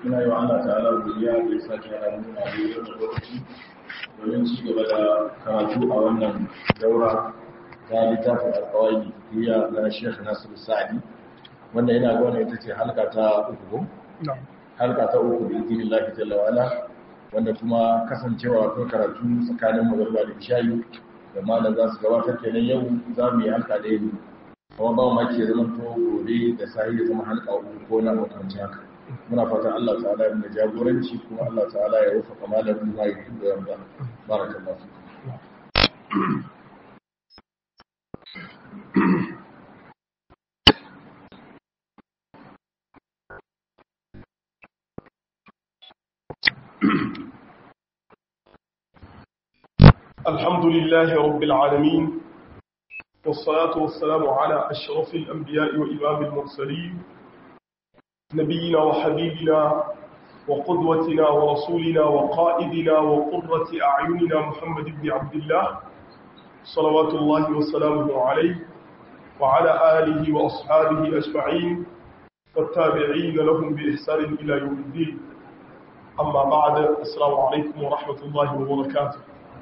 Ina yi wa Allah ta'ala godiya da ya sake hada mu a wannan lokaci domin ci gaba da karatu a wannan daura ta littafin alƙawari hiya na Sheikh Nasiru Sa'di wanda yana ga wannan ita ce halka ta uku halka ta uku da izinin Allah jalla wa ala wanda kuma kasancewa ko karatu tsakanin magariba da isha'i da malam za su gabatar kenan yau za mu yi halka ɗaya ne kuma ba mu ke zaman to gobe da sahi ya zama halka uku ko na makamanci haka muna fatan Allah ta'ala ya jagoranci kuma Allah ta'ala ya rufa kamalar mu ya yi da yarda barakallahu fikum الحمد لله رب العالمين والصلاة والسلام على أشرف الأنبياء وإمام المرسلين نبينا وحبيبنا وقدوتنا ورسولنا وقائدنا وقرة أعيننا محمد بن عبد الله صلوات الله وسلامه عليه وعلى آله وأصحابه أجمعين والتابعين لهم بإحسان إلى يوم الدين أما بعد السلام عليكم ورحمة الله وبركاته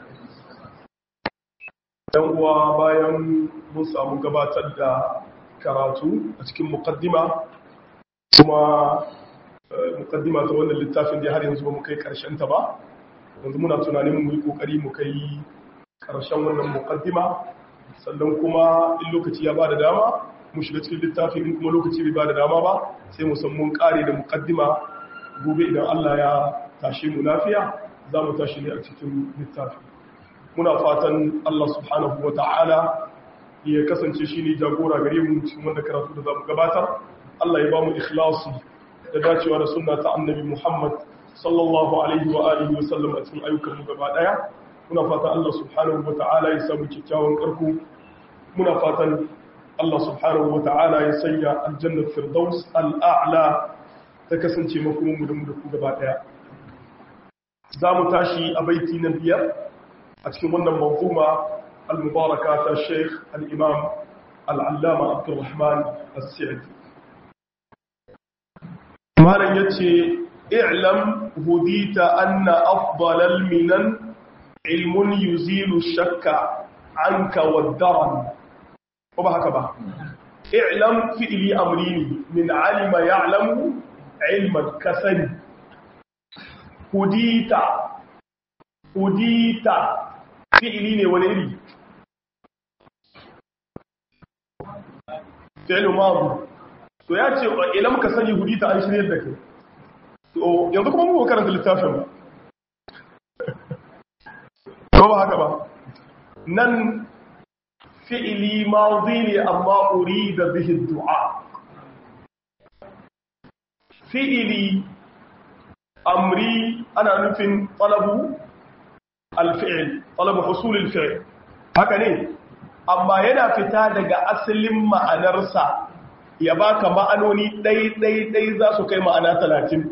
dan uwa bayan mun samu gabatar da karatu a cikin muqaddima kuma muqaddima ta wannan littafin da har yanzu ba mu kai karshen ta ba yanzu muna tunanin mu yi kokari mu kai karshen wannan muqaddima sannan kuma in lokaci ya bada dama mu shiga cikin littafin in kuma lokaci bai bada dama ba sai mu san mun kare da muqaddima gobe idan Allah ya tashi mu lafiya za mu tashi ne a cikin littafin muna fatan Allah subhanahu wa ta'ala ya kasance shi ne jagora gare mu cikin wanda karatu da za mu gabatar Allah ya ba mu ikhlasi da dacewa da sunna ta annabi Muhammad sallallahu alaihi wa alihi wa sallam a cikin ayyukan mu gaba daya muna fatan Allah subhanahu wa ta'ala ya samu kyakkyawan karko muna fatan Allah subhanahu wa ta'ala ya sanya aljannatul firdaus al'a'la ta kasance makomin mu da ku gaba daya za mu tashi a baiti na biyar a cikin wannan manzuma al-mubaraka ta Sheikh al-Imam al-Allama Abdurrahman As-Sa'di malan yace i'lam hudita anna afdalal minan ilmun yuzilu shakka anka wad-daran ko ba haka ba i'lam fi'li amrini min alima ya'lamu ilman kasani hudita fi'ili ne wani iri fi'il madu to ya ce ilam ka sani hudita an shirye da kai to yanzu kuma mu karanta littafin ba ko ba haka ba nan fi'ili madi ne amma urida bihi du'a fi'ili amri ana nufin talabu alfi'il talabu husul alfi'il haka ne amma yana fita daga asalin ma'anarsa ya baka ma'anoni ɗai za su kai ma'ana 30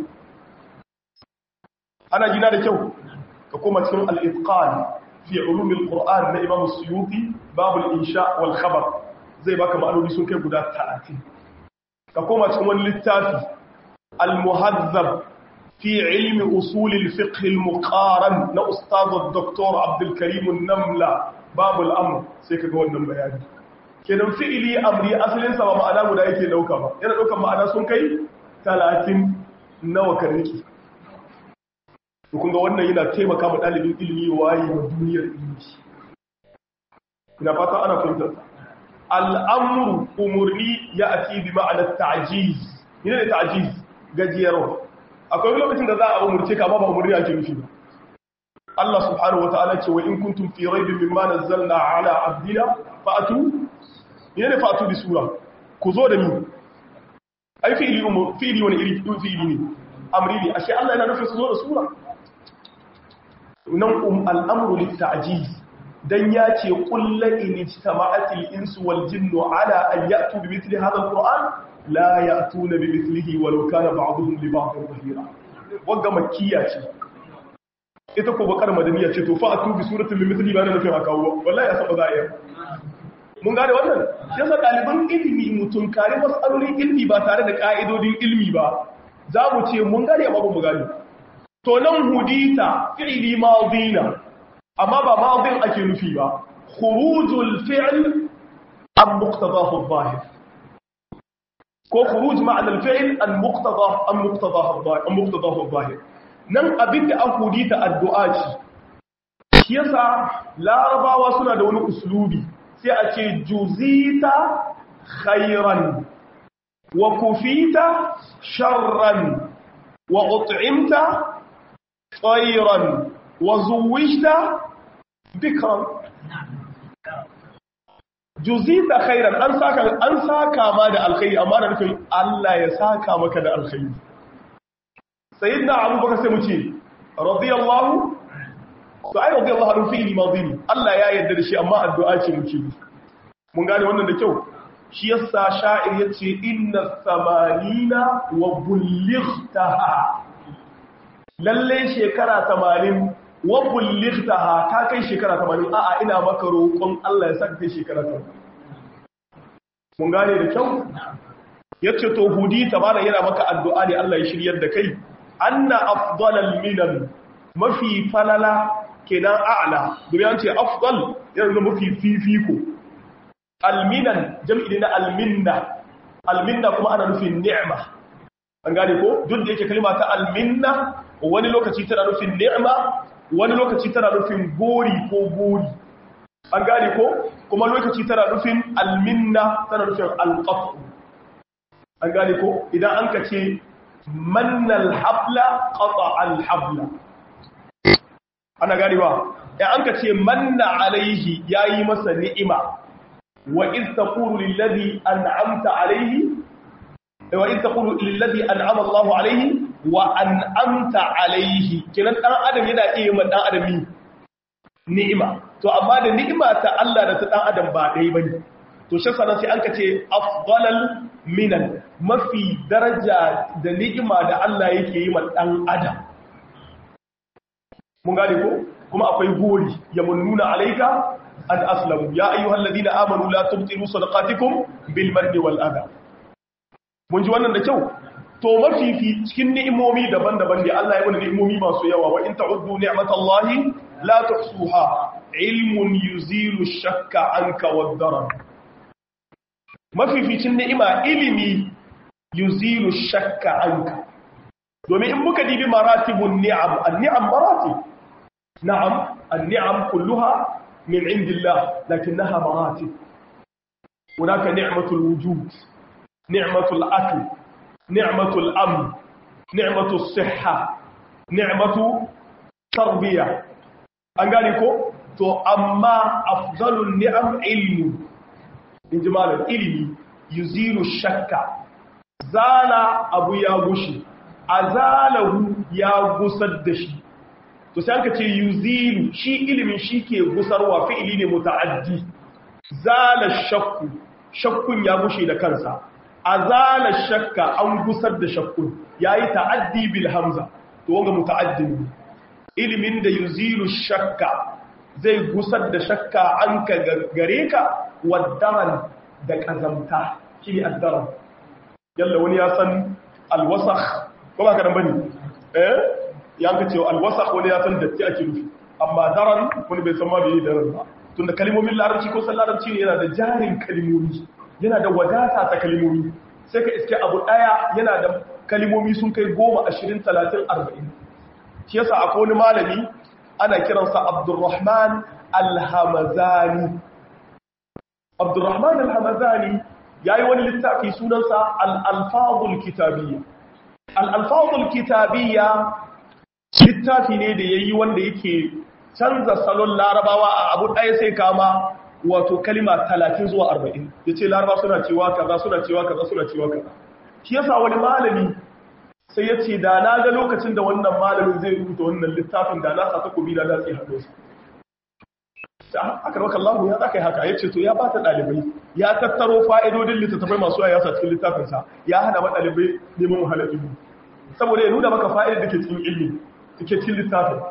ana gina da kyau ka koma cikin al-itqan fi ulum al-qur'an na imam suyuti babul insha wal khabar zai baka ma'anoni sun kai guda 30 ka koma cikin wani littafi al-muhazzab في علم أصول الفقه المقارن لأستاذ الدكتور عبد الكريم النملة باب الأمر سيكا قولنا بياني كنن فئلي أمري أصلين سبا معنا مدايكي لوكا با ينا لوكا معنا سنكي 30 نوى كرنكي وكذا وانا ينا كيما كام الألبين إلمي واي ودنيا إلمي كنا فاتا أنا فهمت الأمر أمرني يأتي بمعنى التعجيز هنا التعجيز قد akwai lokacin da za a umurce ka ba umurni ake nufi ba Allah subhanahu wataala ce wa in kuntum fi raibin mimma nazzalna ala abdina fa'atu yana fa'atu bi sura ku zo da ni ai fi'ili wani iri fi'ili ne amri ne ashe Allah yana nufin su zo da sura nan al'amru lit ta'jiz dan ya ce qul la in ijtama'atil insu wal jinnu ala an ya'tu bi mithli hadha al-qur'an لا يأتون بمثله ولو كان بعضهم لبعض ظهيرا وقا مكية ita ko bakar madaniya ce to fa atu bi suratul mithli ba na nufin aka wallahi ya saba za'ir mun gane wannan shi yasa ɗaliban ilimi mutum kare matsalolin ilmi ba tare da ƙa'idodin ilmi ba za mu ce mun gane amma ba mu gane to nan hudita fi'li madina amma ba madin ake nufi ba khurujul fi'l am muqtadahu adh-dhahir ko khuruj ma'na al-fi'l an muqtadahu adh-dhahir nan abinda an hudita addu'a ce shi yasa larabawa suna da wani uslubi sai a ce juzita khairan wa kufita sharran wa ut'imta khairan wa zuwijta bikran juzita khairan an saka ma da alkhairi amma da nufin Allah ya saka maka da alkhairi sayyidina abubakar sai mu ce radiyallahu to ai radiyallahu anhu fi'li madhi Allah ya yarda da shi amma addu'a ce muke mun gane wannan da kyau shi yasa sha'ir yace inna samanina wa bullightaha lalle shekara 80 wa bullightaha ka kai shekara 80 a'a ina maka roƙon Allah ya saka kai shekara 80 mun gane da kyau yace to hudi tabana yana maka addu'a ne Allah ya shiryar da kai anna afdalal minan mafi falala kenan a'la domin an ce afdal yana mafi fifiko alminan jam'i na alminna kuma ana nufin ni'ma an gane ko duk da yake kalma ta alminna wani lokaci tana nufin ni'ma wani lokaci tana nufin gori ko gori an gane ko kuma lokaci tana nufin alminna tana nufin alqaf an gane ko idan an ka ce manna alhabla qata alhabla ana ganewa ya an ka ce manna alaihi yayi masa ni'ima wa iz taqulu lilladhi an'amta alaihi wa iz taqulu lilladhi an'ama Allahu alaihi wa an'amta alaihi kinan dan adam yana iya ma dan adami ni'ima to amma da ni'ima ta Allah da ta dan adam ba dai bane to shi sanan sai an ka ce afdalal minan mafi daraja da ni'ima da Allah yake yi ma dan adam mun gane ko kuma akwai gori ya munnuna alaika an aslamu ya ayyuhal ladina amanu la tubtilu sadaqatikum bil manni wal adha mun ji wannan da kyau to mafifi cikin ni'imomi daban-daban da Allah ya mana ni'imomi masu yawa wa in ta'uddu ni'matallahi la tuhsuha ilmun yuzilu shakka anka wad darar mafificin ni'ima ilimi yuzilu shakka anka domin in muka dibi maratibun ni'am an-ni'am maratib na'am an-ni'am kulluha min indillah lakinnaha maratib hunaka ni'matul wujud ni'matul akl ni'matul amn ni'matus sihha ni'matu tarbiya an gane ko to amma afdalun ni'am ilmu injimalan ilmi yuzilu shakka zala abu ya gushi azalahu ya gusar da shi to sai aka ce yuzilu shi ilimin shi ke gusarwa fi'ili ne muta'addi zala shakku shakkun ya gushe da kansa azala shakka an gusar da shakkun yayi ta'addi bil hamza to wanga muta'addi ilimin da yuzilu shakka zai gusar da shakka an ka gare ka waddaran da kazamta shine addaran yalla wani ya san alwasakh ko ba ka dan bane ya ka ce alwasakh wani ya san datti ake nufi amma daran wani bai san ma bai daran ba tunda kalmomin larabci ko larabci ne yana da jarin kalmomi yana da wadata ta kalmomi sai ka iske abu daya yana da kalmomi sun kai 10 20 30 40 shi yasa akwai wani malami ana kiransa Abdurrahman Al-Hamazani Abdurrahman Al-Hamazani yayi wani littafi sunansa Al-Alfazul Kitabiyya Al-Alfazul Kitabiyya littafi ne da yayi wanda yake canza salon larabawa a abu ɗaya sai kama wato kalima 30 zuwa 40 yace laraba suna cewa kaza suna cewa kaza suna cewa kaza shi yasa wani malami sai yace da na ga lokacin da wannan malamin zai rubuta wannan littafin da na sa takobi da zai hado shi aka raka Allah ya zaka yi haka yace to ya bata dalibai ya tattaro fa'idodin littattafai masu ya sa cikin littafin sa ya hana ma dalibai neman wahala ilimi saboda ya nuna maka fa'idar da ke cikin ilimi take cikin littafin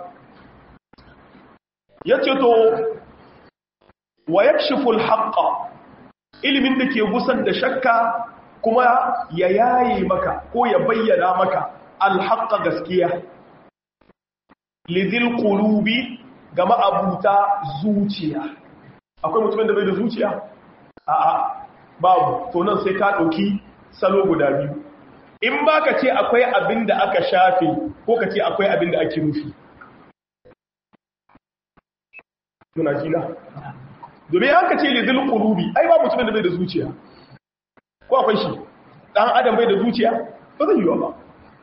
yace to wa yakshifu al-haqqa ilimin da ke gusar da shakka kuma ya yaye maka ko ya bayyana maka alhaqqa gaskiya lidhil qulubi ga ma'abuta zuciya. Akwai mutumin da bai da zuciya? A'a, babu. To nan sai ka ɗauki salo guda biyu. In ba ka ce akwai abin da aka shafe ko ka ce akwai abin da ake nufi. Muna jina. Domin haka ce lidhil qulubi, ai ba mutumin da bai da zuciya. Ko akwai shi? Dan adam bai da zuciya? Ba zai yiwa ba.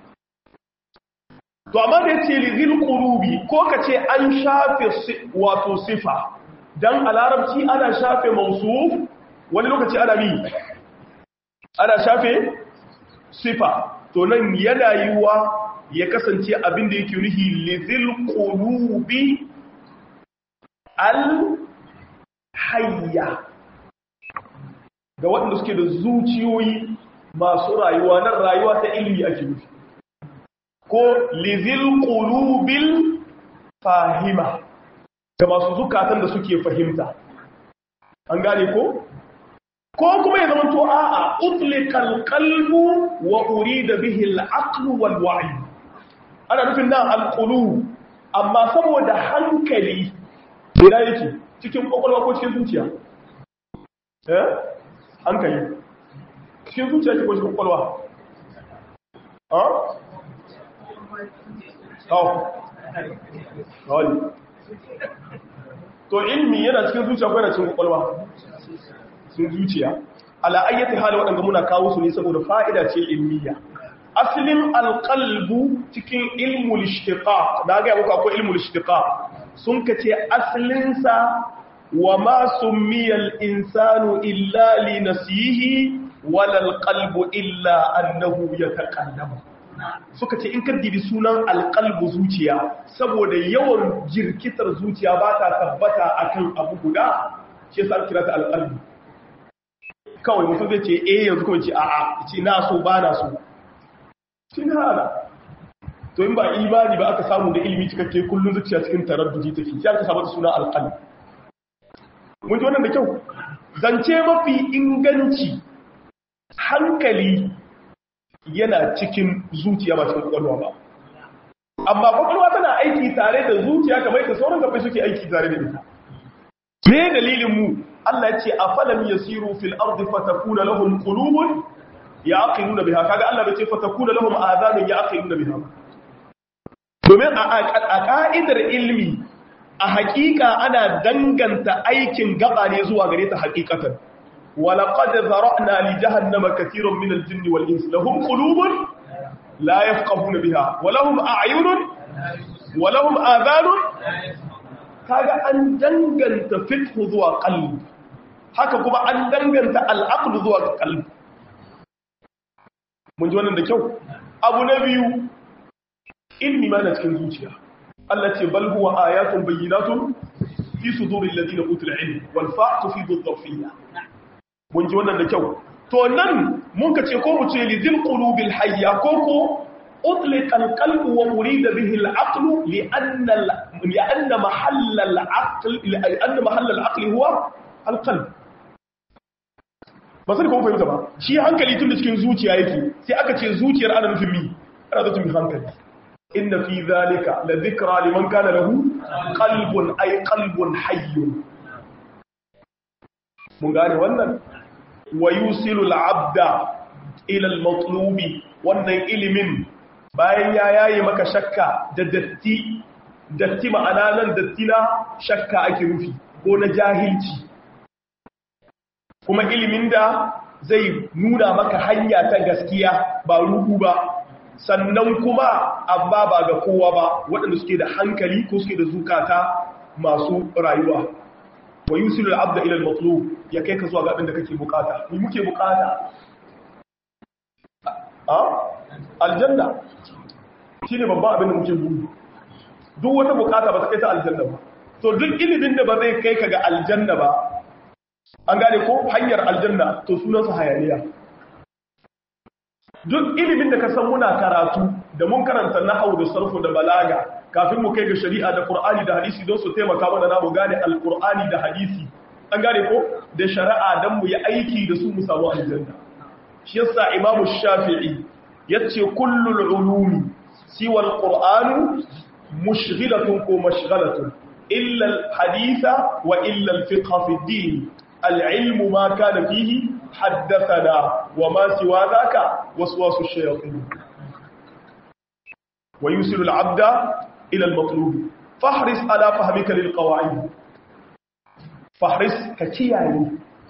To amma da yace lidhil qulubi ko kace an shafe wato sifa dan a larabci ana shafe mausuf wani lokaci ana shafe sifa to nan yana yiwa ya kasance abin da yake nufi lidhil qulubi al hayya ga waɗanda suke da zuciyoyi masu rayuwa nan rayuwa ta ilimi ake nufi ko lizil qulubil fahima ga masu zukatan da suke fahimta an gane ko kuma ya zama to a'a utlikal qalbu wa urida bihi al-aql wal wa'i ana nufin nan al-qulub amma saboda hankali ina yake cikin kwakwalwa ko cikin zuciya hankali cikin zuciya ko cikin kwakwalwa to ilmi yana cikin zuciya ko yana cikin kwakwalwa cikin zuciya ala ayyati hali waɗanda muna kawo su ne saboda fa'ida ce ilmiya asalin alqalbu cikin ilmul ishtiqaq da ga muku akwai ilmul ishtiqaq sun kace asalin sa wa ma summiya al-insanu illa li nafsihi wala al-qalbu illa annahu yataqallabu suka ce in ka dibi sunan alƙalbu zuciya saboda yawan jirkitar zuciya ba ta tabbata akan abu guda shi yasa kira ta alƙalbu kawai mutum zai ce yanzu kuma ce a'a ce na so ba na so shi na hana to in ba imani ba aka samu da ilimi cikakke kullum zuciya cikin taraddudi take sai aka samu suna alƙalbu mun ji wannan da kyau zance mafi inganci hankali yana cikin zuciya ba cikin kwakwalwa ba amma kwakwalwa tana aiki tare da zuciya kamar yadda sauran gabai suke aiki tare da ita me dalilin mu Allah ya ce afalam yasiru fil ardi fatakuna lahum qulubun yaqiluna biha kaga Allah bai ce fatakuna lahum adhanun yaqiluna biha domin a ka'idar ilmi a hakika ana danganta aikin gaba ne zuwa gare ta hakikatan ولقد ذرأنا لجهنم كثيرا من الجن والإنس لهم قلوب لا يفقهون بها ولهم أعين ولهم آذان kaga an danganta fiqh zuwa qalb haka kuma an danganta al-aql zuwa qalb mun ji wannan da kyau abu na biyu ilmi ma na cikin zuciya Allah ce bal huwa ayatun bayyinatun fi suduril ladina utul ilm wal fa'tu fi dhurriyyah mun ji wannan da kyau to nan mun ka ce ko mu ce li zil qulubil hayya ko ko utliqa al qalbu wa urida bihi al aql li anna mahall al aql huwa al qalb ba sai ko fahimta ba shi hankali tun da cikin zuciya yake sai aka ce zuciyar ana nufin mi ana nufin hankali inna fi dhalika la dhikra liman kana lahu qalbun ay qalbun hayyun mun gane wannan wa yusilu al-abda ila al-matlubi wannan ilimin bayan ya yaye maka shakka da datti ma'ana nan datti na shakka ake nufi ko na jahilci kuma ilimin da zai nuna maka hanya ta gaskiya ba ruhu ba sannan kuma amma ba ga kowa ba waɗanda suke da hankali ko suke da zukata masu rayuwa wa yusilu al-abda ila al-matlub ya kai ka zuwa ga abin da kake bukata mu muke bukata aljanna shine babban abin da muke buri duk wata bukata ba ta kai ta aljanna ba to duk ilimin da ba zai kai ka ga aljanna ba an gane ko hanyar aljanna to sunansa hayaniya duk ilimin da ka san muna karatu da mun karanta nahwu da sarfu da balaga kafin mu kai ga shari'a da Qur'ani da hadisi don su taimaka mana na mu gane al-Qur'ani da hadisi an gane ko da shari'a dan mu yi aiki da su mu samu aljanna shi yasa Imam Shafi'i yace kullul ulumi siwa al-Qur'an mushghilatun ko mashghalatun illa al-haditha wa illa al-fiqh fi ad-din al-ilm ma kana fihi haddathana wa ma siwa dhaka waswasu ash-shayatin wa yusilu al-'abda ila al-matlub fahris ala fahmika lil-qawa'id fahris ka kiyaye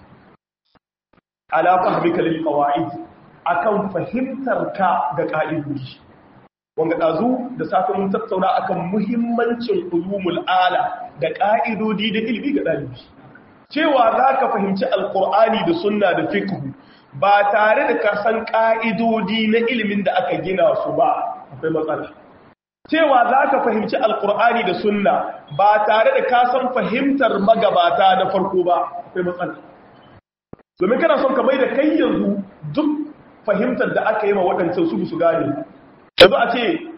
ala fahmika lil-qawa'id akan fahimtarka ga ka'idodi wanda dazu da safe mun tattauna akan muhimmancin ulumul ala da ka'idodi da ilimi ga dalibi cewa zaka fahimci alqur'ani da sunna da fiqh ba tare da ka san ka'idodi na ilimin da aka gina su ba akwai matsala cewa zaka fahimci alqur'ani da sunna ba tare da ka san fahimtar magabata na farko ba akwai matsala domin kana son ka mai da kai yanzu duk fahimtar da aka yi ma waɗancan su gane yanzu a ce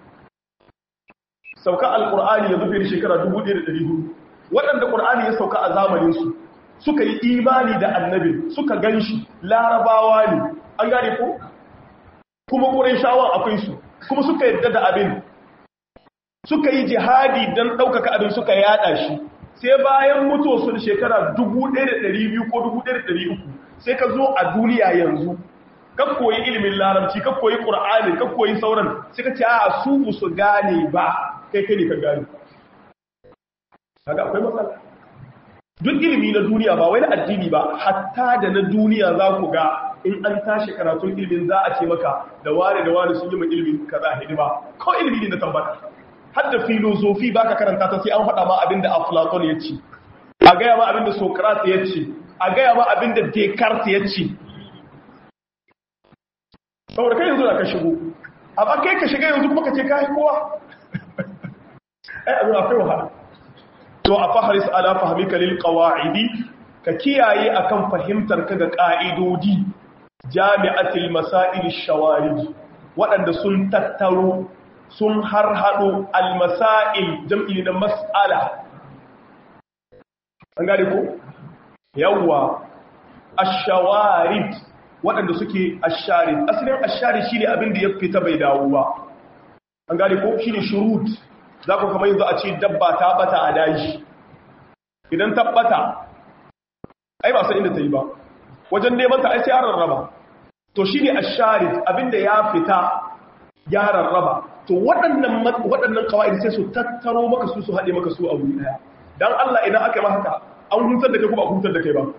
sauka alƙur'ani yanzu fiye da shekara 1400 waɗanda ƙur'ani ya sauka a zamaninsu suka yi imani da annabi suka gan shi larabawa ne an gane ko kuma ƙurayshawa akwai su kuma suka yadda da abin suka yi jihadi don ɗaukaka abin suka yada shi sai bayan mutuwa su da shekara 1200 ko 1300 sai ka zo a duniya yanzu ka koyi ilimin larabci ka koyi ƙur'ani ka koyi sauran sai ka ce a su su gane ba kai ne ka gane kaga akwai matsala duk ilimi na duniya ba wai na addini ba hatta da na duniya za ku ga in an tashi karatun ilimin za a ce maka da ware sun yi ma ilimin kaza hidima ko ilimi ne na tambata har da filosofi baka karanta ta sai an faɗa ma abinda Aflaton ya ce a gaya ma abinda Socrates ya ce a gaya ma abinda Descartes ya ce saboda kai yanzu da ka shigo amma kai ka shiga yanzu kuma ka ce kai kowa ai abin akwai wahala to a fahris ala fahmika lil qawaidi ka kiyaye akan fahimtar ka ga ka'idodi jami'atil masail shawarij waɗanda sun tattaro sun harhado al masail jam'i na mas'ala an gane ko yawa ash-shawarid waɗanda suke ashari asalin ashari shine abin da ya fita bai dawo ba an gane ko shine shurut za ku kamar yanzu a ce dabba ta bata a daji idan ta bata ai ba san inda ta yi ba wajen neman ta ai sai an rarraba to shine ashari abin da ya fita ya rarraba to waɗannan kawai sai su tattaro maka su haɗe maka su a wuri ɗaya dan Allah idan aka yi maka haka an hutar da kai ko ba hutar da kai ba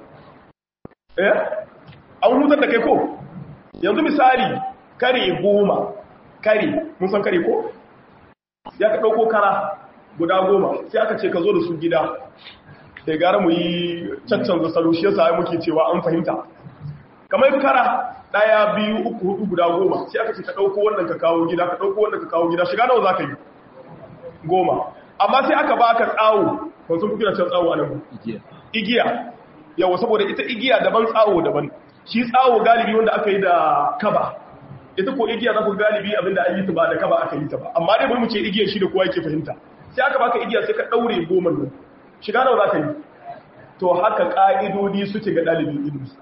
an hutar da kai ko yanzu misali kare 10 kare mun san kare ko ya ka dauko kara guda 10 sai aka ce ka zo da su gida sai gara mu yi caccanza salo shi yasa muke cewa an fahimta kamar kara 1 2 3 4 guda 10 sai aka ce ka dauko wannan ka kawo gida ka dauko wannan ka kawo gida shiga nawa zaka yi 10 amma sai aka baka tsawo ko sun kira tsawo anan igiya yawa saboda ita igiya daban tsawo daban shi tsawo galibi wanda aka yi da kaba ita ko igiya za ku galibi abinda an yi ta ba da kaba aka yi ta ba amma dai bari mu ce igiyar shi da kowa yake fahimta sai aka baka igiya sai ka daure 10 nan shiga nawa za ka yi to haka ka'idodi suke ga dalibin ilimi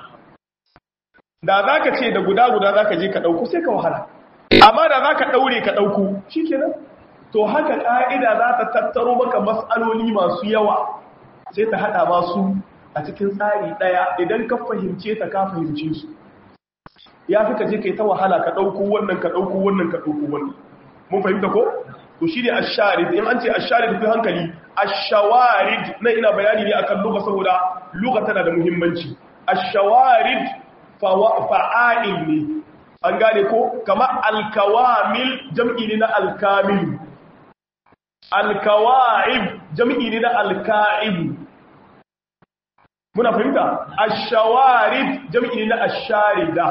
da za ka ce da guda za ka je ka dauko sai ka wahala amma da za ka daure ka dauko shikenan to haka ka'ida za ta tattaro maka mas'aloli masu yawa sai ta hada masu a cikin tsari daya idan ka fahimce ta ka fahimce su ya fi ka je kai ta wahala ka dauko wannan ka dauko wannan ka dauko wannan mun fahimta ko to shine ash-sharid in an ce ash-sharid fi hankali ash-shawarid na ina bayani ne akan lugha saboda lugha tana da muhimmanci ash-shawarid fa'il ne an gane ko kama al-kawamil jam'i ne na al-kamil al-kawa'ib jam'i ne na al-ka'ib muna fahimta ash-shawarid jam'i na ash-sharida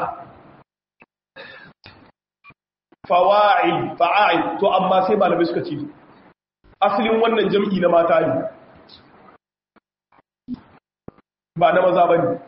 fa'il to amma sai malamai suka ce asalin wannan jam'i na mata ne ba na maza bane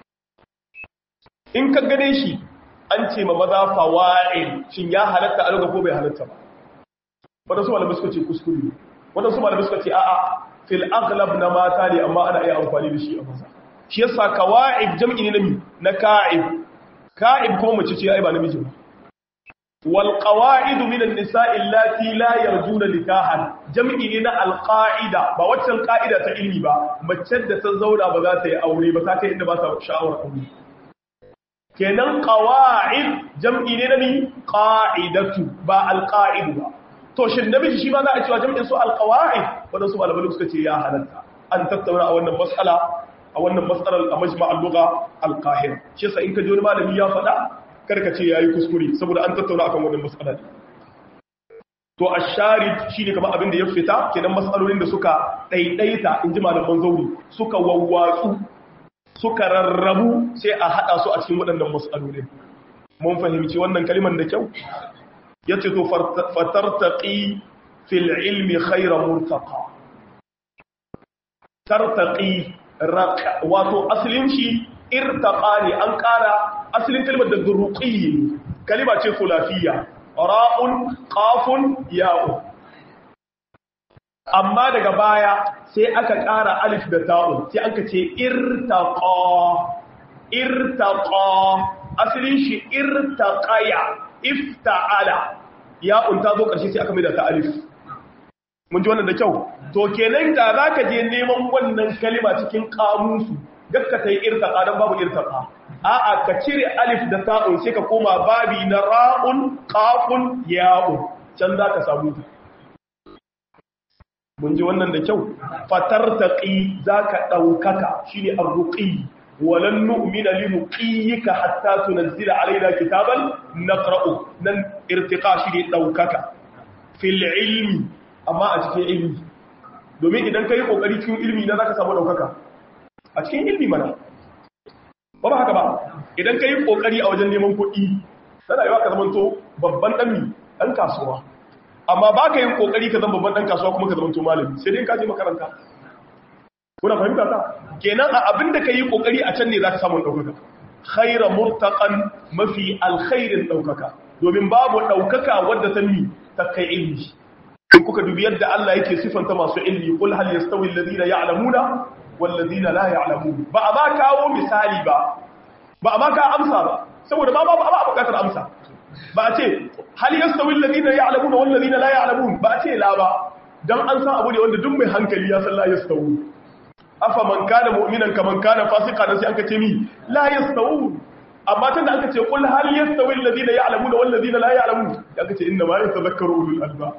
in ka gane shi an ce ma maza fawa'il shin ya halatta a ko bai halatta ba wadansu malamai suka ce kuskure wadansu malamai suka ce a'a fil aghlab na mata ne amma ana iya amfani da shi a maza shi yasa kawa'ib jam'i ne na ka'ib ka'ib ko mace ce ai ba namiji ba wal qawa'idu min an-nisa'i allati la yarjuna nikahan jam'i ne na al-qa'ida ba wacce qa'ida ta ilmi ba mace da ta zauna ba za ta yi aure ba ta kai inda ba ta sha'awar aure kenan qawa'id jam'i ne na ni qa'idatu ba al-qa'id ba to shin namiji shi ma za a cewa jam'in su al-qawa'id wadansu malamai suka ce ya halatta an tattauna a wannan mas'ala a wannan mas'alar a majma'al lugha al-qahira shi yasa in ka ji wani malami ya faɗa karka ce yayi kuskure saboda an tattauna akan wannan mas'ala to ash-sharid shine kamar abin da ya fita kenan mas'alolin da suka daidaita inji malaman zauri suka wawwatsu suka rarrabu sai a hada su a cikin waɗannan mas'alolin mun fahimci wannan kalimar da kyau yace to fatartaqi fil ilmi khayra murtaqa tartaqi wato asalin shi irtaqa ne an ƙara asalin kalmar da ruqi kalima ce fulafiyya ra'un qafun ya'u amma daga baya sai aka ƙara alif da ta'un sai aka ce irtaqa asalin shi irtaqaya ifta'ala ya'un ta zo ƙarshe sai aka mai da ta alif mun ji wannan da kyau to kenan da zaka je neman wannan kalima cikin kamusu gaskata yi irtaqa dan babu irtaqa a'a ka cire alif da ta'un sai ka koma babi na ra'un qafun ya'un can zaka samu ta mun ji wannan da kyau fatartaqi zaka daukaka shine arruqi walan nu'mina liruqiyika hatta tunzila alaina kitaban naqra'u nan irtiqa shine daukaka fil ilmi amma a cikin ilmi domin idan kai kokari cikin ilmi na zaka samu daukaka a cikin ilmi mana ba haka ba idan kai kokari a wajen neman kuɗi sai yawa ka zamanto babban dan kasuwa amma ba ka yin kokari ka zama babban dan kasuwa kuma ka zamanto malami sai dai ka je makaranta kuna fahimta ta kenan a abinda ka yi kokari a can ne zaka samu daukaka khayra murtaqan mafi alkhairin daukaka domin babu daukaka wadda ta mi ta kai ilmi in kuka dubi yadda Allah yake sifanta masu ilmi kul hal yastawi alladhina ya'lamuna wal ladina la ya'lamun ba a ba kawo misali ba a ba ka amsa ba saboda ba bukatar amsa ba a ce hal yastawi alladhina ya'lamuna wal ladina la ya'lamun ba a ce la ba dan an san abu ne wanda duk mai hankali ya san la yastawi afa man kana mu'minan kaman kana fasiqan sai aka ce mi la yastawi amma tunda aka ce kul hal yastawi alladhina ya'lamuna wal ladina la ya'lamun aka ce inna ma yatadhakkaru ulul albab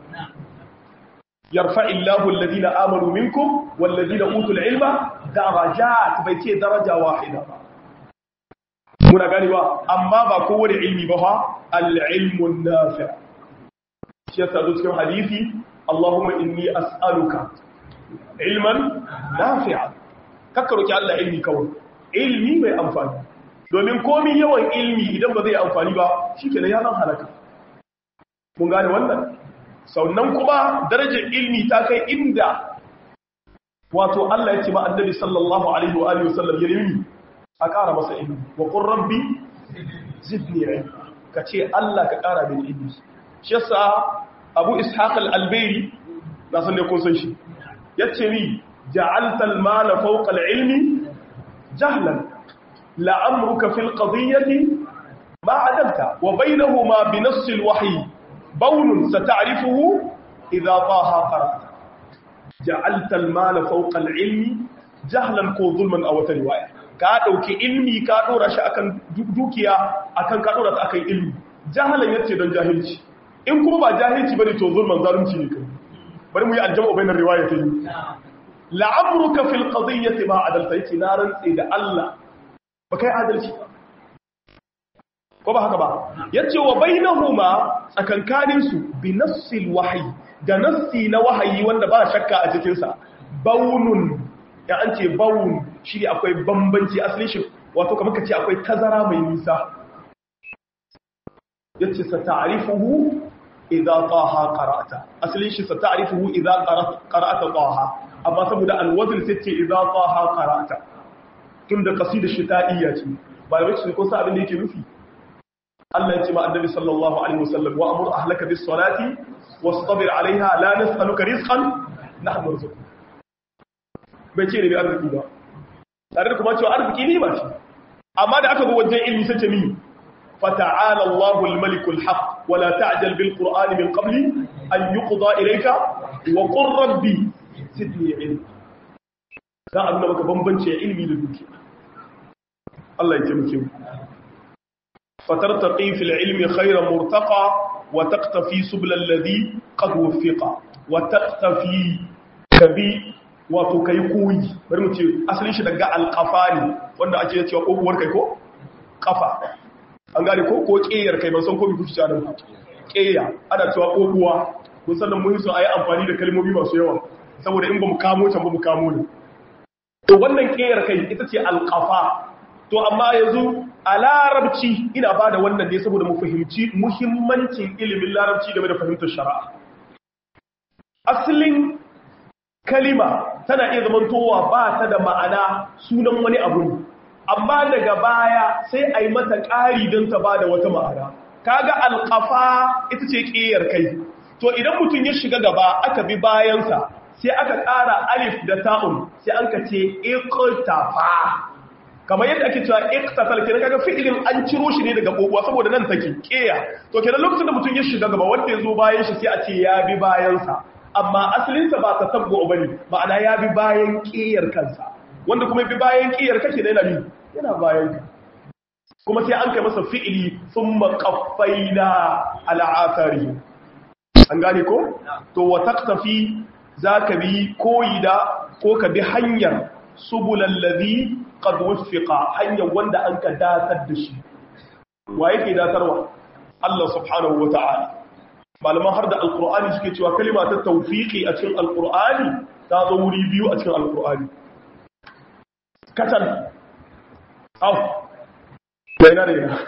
يرفع الله الذين آمنوا منكم والذين أوتوا العلم درجات بيتي درجة واحدة muna ganewa amma ba kowane ilmi ba fa al-ilmun nafi' shi yasa cikin hadisi Allahumma inni as'aluka ilman nafi'an kakka roki Allah ilmi kawai ilmi mai amfani domin komai yawan ilmi idan ba zai amfani ba shikenan ya zan halaka mun gane wannan sannan kuma darajar ilmi ta kai inda wato Allah ya ce ma annabi sallallahu alaihi wa alihi wasallam ya ilmi a ƙara masa ilmi wa qur rabbi zidni ilma kace Allah ka ƙara min ilmi shi yasa Abu Ishaq al-Albayri na san ne kun san shi yace ni ja'alta al-mala fawqa al-ilmi jahlan la'amruka fil qadiyyati ma adalta wa baynahuma bi nass al-wahyi بون ستعرفه إذا طه قرأت جعلت المال فوق العلم جهلا كو ظلما أو تلوايا كادوك علمي كادورا شأكن دوكيا أكن كادورا أكن علمي جهلا يتي دون جاهلتي إن كما با جاهلتي بني تو ظلما ظالمتي لك بني مي الجمع بين الروايتين لعمرك في القضية ما عدلت يتي نارا إذا الله بكي عدلتي ko ba haka ba yace wa bainahuma tsakankanin su bi nassil wahyi da nassi na wahayi wanda ba shakka a cikin sa baunun ya an ce baun shi akwai bambanci asalin shi wato kamar kace akwai tazara mai nisa yace sata'rifuhu idza taha qara'ata asalin shi sata'rifuhu idza qara'ata taha amma saboda alwazn sai ce idza taha qara'ata tunda qasida shita'iyya ce ba wai shi ko sa abin da yake nufi Allah ya ce ma annabi sallallahu alaihi wasallam wa amur ahlaka bis salati wastabir alaiha la nas'aluka rizqan nahnu narzuquka bai ce ne bi arziki ba tare da kuma cewa arziki ne ba shi amma da aka zo wajen ilmi sace ni fata'ala Allahu al-malik al-haq wa la ta'jal bil qur'ani min qabli an yuqda ilayka wa qur rabbi zidni ilma za a nuna maka bambance ilmi da dukiya Allah ya taimake mu fatartaqi fil ilmi khayra murtaqa wa taqtafi subul alladhi qad wuffiqa wa taqtafi kabi wato kai koyi bari mu ce asalin shi daga alqafani wanda ake cewa kokuwar kai ko kafa an gane ko ƙeyar kai ban san ko bi kuci ta nan ƙeya ana cewa kokuwa kun san mun so ayi amfani da kalmomi masu yawa saboda in ba mu kamo can ba mu kamo ne to wannan ƙeyar kai ita ce alqafa to amma yanzu a larabci ina bada wannan ne saboda mu fahimci muhimmancin ilimin larabci game da fahimtar shari'a asalin kalima tana iya zamantowa ba ta da ma'ana sunan wani abu amma daga baya sai a yi mata ƙari don ta ba da wata ma'ana kaga alƙafa ita ce ƙiyar kai to idan mutum ya shiga gaba aka bi bayansa sai aka ƙara alif da ta'un sai an ka ce iqtafa kamar yadda ake cewa iqtatal kenan kaga fi'ilin an ciro shi ne daga kokuwa saboda nan take ƙiya to kenan lokacin da mutum ya shiga gaba wanda ya zo bayan shi sai a ce ya bi bayansa amma asalinsa ba ta tabbo bane ma'ana ya bi bayan ƙiyar kansa wanda kuma bi bayan ƙiyar kake da yana bayan ka kuma sai an kai masa fi'ili thumma qaffayna ala athari an gane ko to wa taqtafi zaka bi koyi da ko ka bi hanyar subulal ladhi qad wuffiqa hanyar wanda an ka datar da shi wa yake datarwa Allah subhanahu wata'ala malaman har da alqur'ani suke cewa kalima ta tawfiqi a cikin alqur'ani ta zo wuri biyu a cikin alqur'ani katan au yana da yana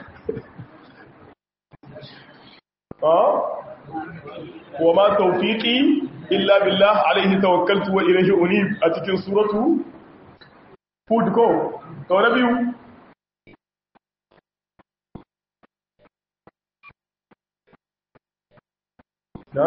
wa ma tawfiqi illa billah alayhi tawakkaltu wa ilayhi unib a cikin suratu hud ko to na biyu na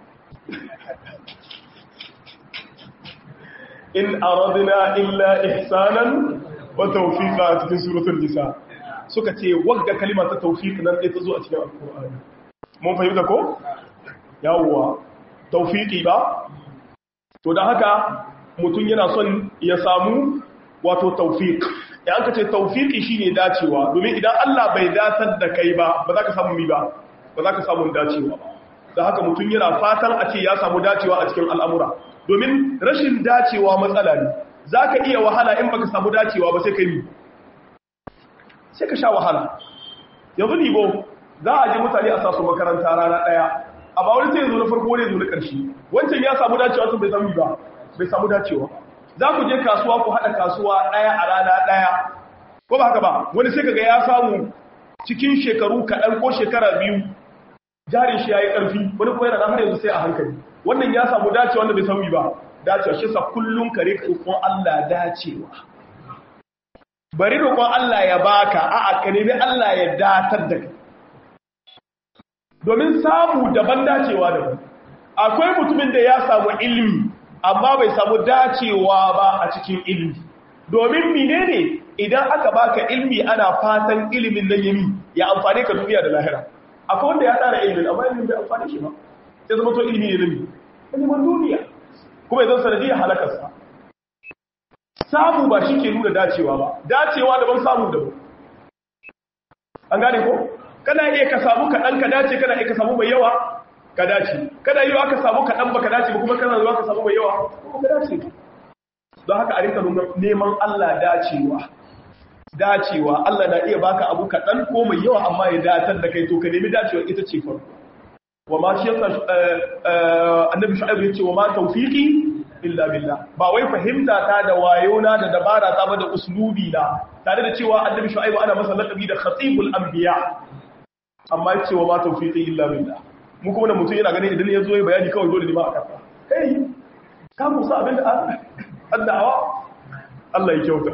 in aradna illa ihsanan wa tawfiqa a cikin suratul nisa suka ce wagga kalima ta tawfiq nan sai ta zo a cikin alqur'ani mun fahimta ko yawwa tawfiqi ba to dan haka mutun yana son ya samu wato tawfiq ya aka ce tawfiqi shine dacewa domin idan Allah bai datar da kai ba ba za ka samu mi ba ba za ka samu dacewa dan haka mutun yana fatan a ce ya samu dacewa a cikin al'amura domin rashin dacewa matsala ne za ka iya wahala in baka samu dacewa ba sai ka yi sai ka sha wahala yanzu nibo za a ji mutane a sasu makaranta rana ɗaya a ba wani sai zo na farko wani zo na ƙarshe wancan ya samu dacewa sun bai samu ba bai samu dacewa za ku je kasuwa ku haɗa kasuwa ɗaya a rana ɗaya ko ba haka ba wani sai kaga ya samu cikin shekaru kaɗan ko shekara biyu jarin shi ya yi ƙarfi wani kuma yana har yanzu sai a hankali wannan ya samu dacewa wanda bai samu ba dacewa shi sa kullum kare roƙon Allah dacewa bari roƙon Allah ya baka a'a ka nemi Allah ya datar da kai domin samu daban dacewa daban akwai mutumin da ya samu ilimi amma bai samu dacewa ba a cikin ilimi domin menene idan aka baka ilimi ana fatan ilimin nan yami ya amfane ka duniya da lahira akwai wanda ya tsara ilimin amma ilimin bai amfane shi ba sai zama to ilimi ne ilimin duniya kuma idan sanadiyar halakarsa samu ba shi ke nuna dacewa ba dacewa daban samu daban an gane ko kana iya ka samu kaɗan ka dace kana iya ka samu mai yawa ka dace kana yi aka samu kaɗan ba ka dace ba kuma kana zuwa ka samu mai yawa kuma ka dace don haka a rinka neman Allah dacewa Allah na iya baka abu kaɗan ko mai yawa amma ya datar da kai to ka nemi dacewa ita ce farko wa ma shi yasa annabi shu'aib ya ce wa ma tawfiqi illa billah ba wai fahimta ta da wayona da dabara ta ba da uslubi na tare da cewa annabi shu'aib ana masa laqabi da khatibul anbiya amma ya ce wa ma tawfiqi illa billah mu kuma mutum yana ganin idan ya zo ya bayani kawai dole ne ba a kafa kai ka musa abin da addawa Allah ya kyauta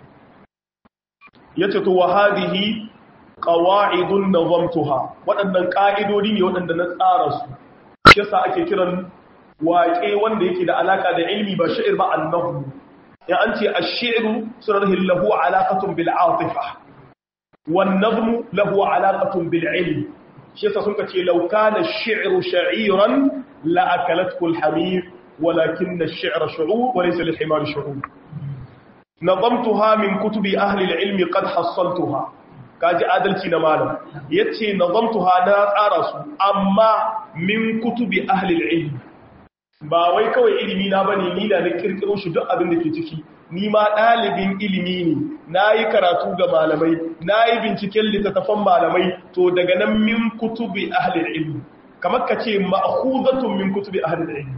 yace to wa hadhihi qawa'idun nazamtuha wadannan ka'idodi ne wadanda na tsara su yasa ake kiran waƙe wanda yake da alaka da ilmi ba sha'ir ba annahu ya an ce ash-shi'ru sunarhi lahu alaqatun bil 'atifa wan nazmu lahu alaqatun bil ilm shi yasa sun kace law kana ash-shi'ru sha'iran la akalathu al-hamir walakin ash-shi'ra shu'ur wa laysa lil-himar shu'ur nazamtuha min kutubi ahli al-ilm qad hassaltuha kaji adalci na malam yace nazamtuha na tsara su amma min kutubi ahli al-ilm ba wai kawai ilimi na bane ni da na kirkiro shi duk abin da ke ciki ni ma dalibin ilimi ne nayi karatu ga malamai nayi binciken littattafan malamai to daga nan min kutubi ahli al-ilm kamar kace ma'khuzatun min kutubi ahli al-ilm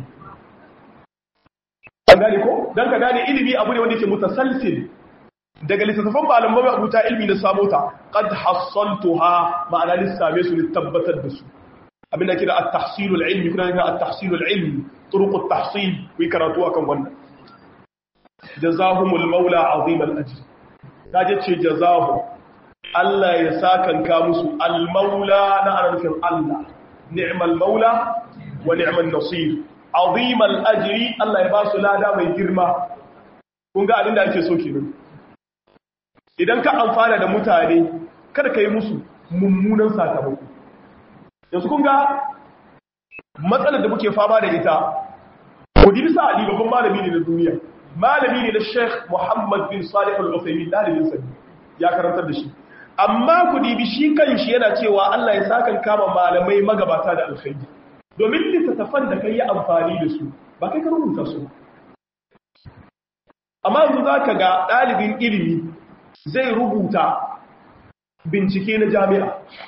an gane ko dan ka gane ilimi abu ne wanda yake mutasalsil daga littattafan malamai abuta ilmi da samota qad hassaltuha ma'ana lissame su tabbatar da su abinda kira at-tahsil al-ilmi kuna kira at-tahsil al-ilmi turuq at-tahsil wi karatu akan wannan jazahumul maula azim al-ajr kaje ce jazahu Allah ya sakanka musu al-maula na arafin Allah ni'mal maula wa ni'mal nasir azim al-ajri Allah ya ba su lada mai girma kun ga abinda ake so kenan idan ka amfana da mutane kada ka yi musu mummunan sakamako yanzu kun ga matsalar da muke fama da ita kudi sa'adi babban malami ne na duniya malami ne na Sheikh Muhammad bin Salih al-Uthaymeen dalibin sa ya karantar da shi amma kudi bi shi kanshi yana cewa Allah ya saka kama malamai magabata da alkhairi domin littattafan da kai yi amfani da su ba kai ka rubuta su amma yanzu zaka ga dalibin ilimi zai rubuta bincike na jami'a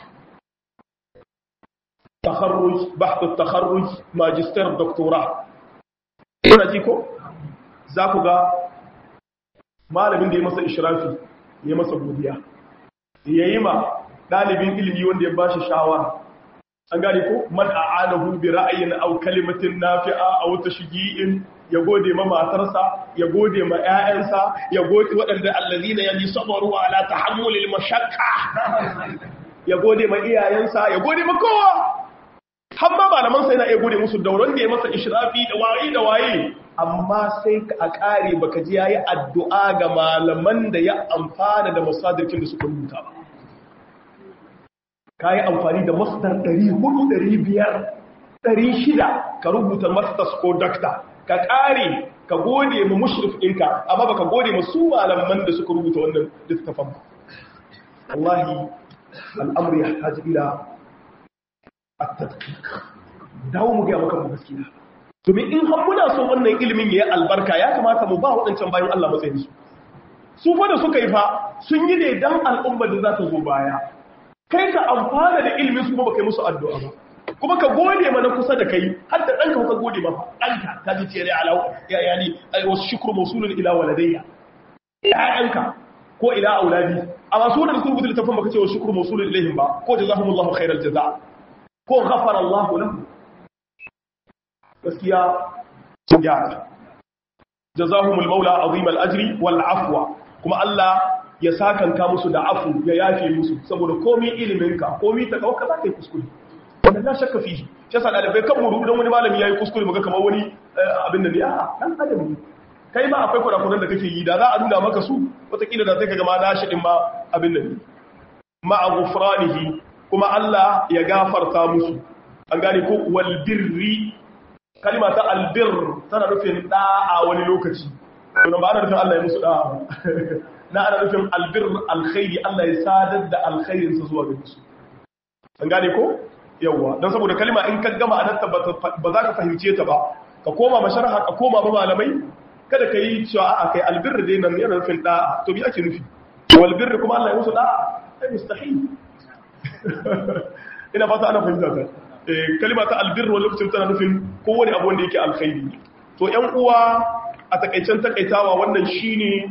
takharruj bahth takharruj magister doctora kuna ji ko za ku ga malamin da ya masa ishrafi ya masa godiya yayi ma dalibin ilimi wanda ya bashi shawara an gane ko man a'anahu bi ra'yin aw kalimatin nafi'a aw tashji'in ya gode ma matarsa ya gode ma ƴaƴansa ya gode waɗanda allazina yasabaru ala tahammulil mashaqqa ya gode ma iyayensa ya gode ma kowa har ma malaman sai na iya gode musu dauran da ya masa ishrafi da waye amma sai a kare baka ji yayi addu'a ga malaman da ya amfana da masadirkin da suka rubuta ba kai amfani da masdar 400 500 600 ka rubuta masters ko doctor ka ƙare ka gode ma mushrif ɗinka amma baka gode ma su malaman da suka rubuta wannan littafin ba wallahi al'amri ya haji ila at-tadqiq dawo mu ga maka gaskiya domin in har muna son wannan ilimin yayi albarka ya kamata mu ba wadancan bayan Allah matsayin su fa da suka yi fa sun yi ne dan al'ummar da za ta zo baya kai ka amfana da ilimin su kuma baka yi musu addu'a ba kuma ka gode mana kusa da kai har da ɗanka ka gode ma ɗanka ta ji ce ala ya yani wasu shukru mausulun ila waladayya ƴaƴanka ko ila auladi amma su da su rubuta littafin baka ce wasu shukru mausulun ilaihim ba ko jazahumullahu khairal jaza ko ghafara Allah lahu gaskiya sun gyara jazahumul maula azim al ajri wal afwa kuma Allah ya sakanka musu da afu ya yafe musu saboda komai iliminka komai ta kauka za ka yi kuskure wanda na shakka fi shi yasa dalibai kan mu don wani malami yayi kuskure muga kamar wani abin da ne a dan adam ne kai ma akwai kurakuran da kake yi da za a nuna maka su wataƙila da sai ka ga ma nashi din ma abin da ne ma'a ghufranihi kuma Allah ya gafarta musu an gane ko wal birri kalma ta albir tana nufin da'a wani lokaci to ba ana nufin Allah ya musu da'a na ana nufin albir alkhairi Allah ya sadar da alkhairin sa zuwa ga su an gane ko yawa don saboda kalma in ka gama anarta ba za ka fahimce ta ba ka koma masharha ka koma ba malamai kada ka yi cewa a kai albirri dai nan yana nufin da'a to bi ake nufi walbirri kuma Allah ya musu da'a ai mustahil ina fata ana fahimta ta kalma ta albirri wani lokacin tana nufin kowane abu wanda yake alkhairi to ƴan uwa a takaicen takaitawa wannan shine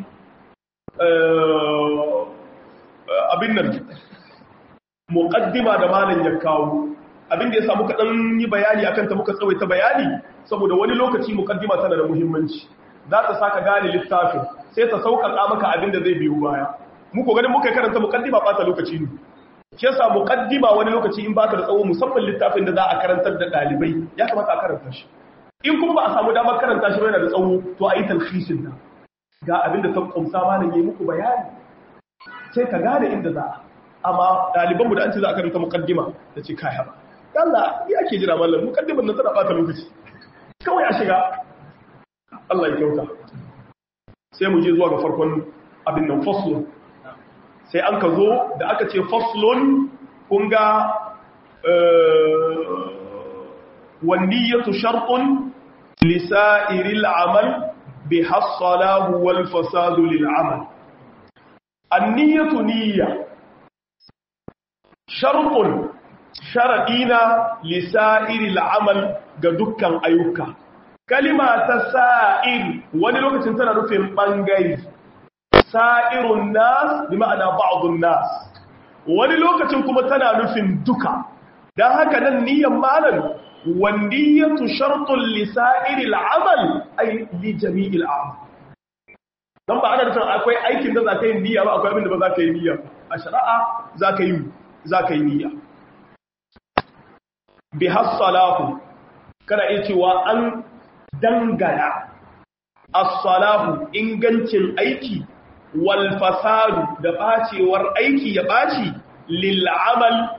abin nan muqaddima da malam ya kawo abin da ya samu kaɗan yi bayani akan ta muka tsawaita bayani saboda wani lokaci muqaddima tana da muhimmanci za ta saka gane littafin sai ta sauƙaƙa maka abin da zai biyo baya muku ganin muka karanta muqaddima ɓata lokaci ne shi yasa muqaddima wani lokaci in baka da tsawo musamman littafin da za a karantar da ɗalibai ya kamata a karanta shi in kuma ba a samu damar karanta shi yana da tsawo to a yi talhisin da ga abin da ta kumsa malam ya muku bayani sai ka gane inda za a amma ɗalibanmu da an ce za a karanta mukaddima da ce kai haɓa Allah ya ke jira mallam mukaddiman nan tana ɓata lokaci kawai a shiga Allah ya kyauta sai mu je zuwa ga farkon abin nan faslun sai an ka zo da aka ce faslun kun ga wanniyatu shartun lisa'iril amal bi hassalahu wal fasadu lil amal anniyatu niyya shartun sharadina lisa'iril amal ga dukkan ayyuka kalima ta sa'ir wani lokacin tana nufin bangare sa'irun nas bi ma'ana ba'dun nas wani lokacin kuma tana nufin duka dan haka nan niyyan malan wanniyatu shartun lisa'iril amal ay li jami'il amal dan ba ana nufin akwai aikin da zaka yi niyya ba akwai abin da ba zaka yi niyya a shari'a zaka yi niyya bi hasalahu kana iya cewa an dangana as-salahu ingancin aiki wal fasadu da bacewar aiki ya baci lil amal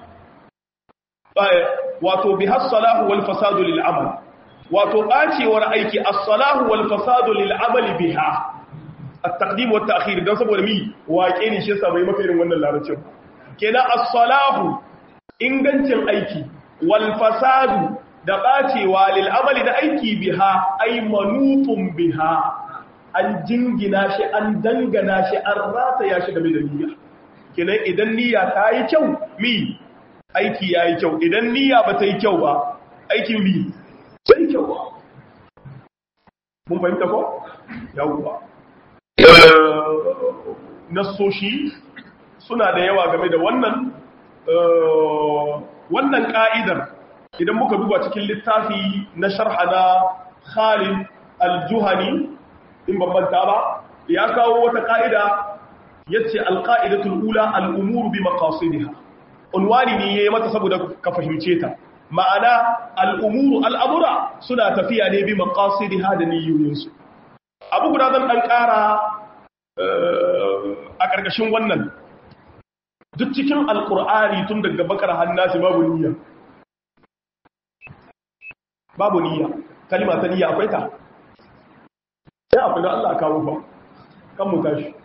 wato bi has-salahu wal fasadu lil amal wato bacewar aiki as-salahu wal fasadu lil amal biha at-taqdim wa at-ta'khir dan saboda mi waƙe ne shi yasa bai maka irin wannan larabcin kenan as-salahu ingancin aiki wal fasadu da ɓacewa lil'amali da aiki biha ai manutun biha an jingina shi an dangana shi an rataya shi game da niyya kenan idan niyya ta yi kyau mi aiki ya yi kyau idan niyya ba ta yi kyau ba aikin mi sai yi kyau ba mun fahimta ko? yawwa nassoshi suna da yawa game da wannan ka'idar idan muka duba cikin littafi na sharha na Khalid al-Juhani in bambanta ba ya kawo wata ka'ida yace al-qa'idatul ula al-umuru bi maqasidiha unwani ne yayi mata saboda ka fahimce ta ma'ana al-umuru al-amura suna tafiya ne bi maqasidiha da niyoyinsu abu guda zan dan kara a karkashin wannan duk cikin al-Qur'ani tun daga bakara hannasi babu niyya kalima ta niyya akwai ta sai akwai da Allah kawo ba kan mu tashi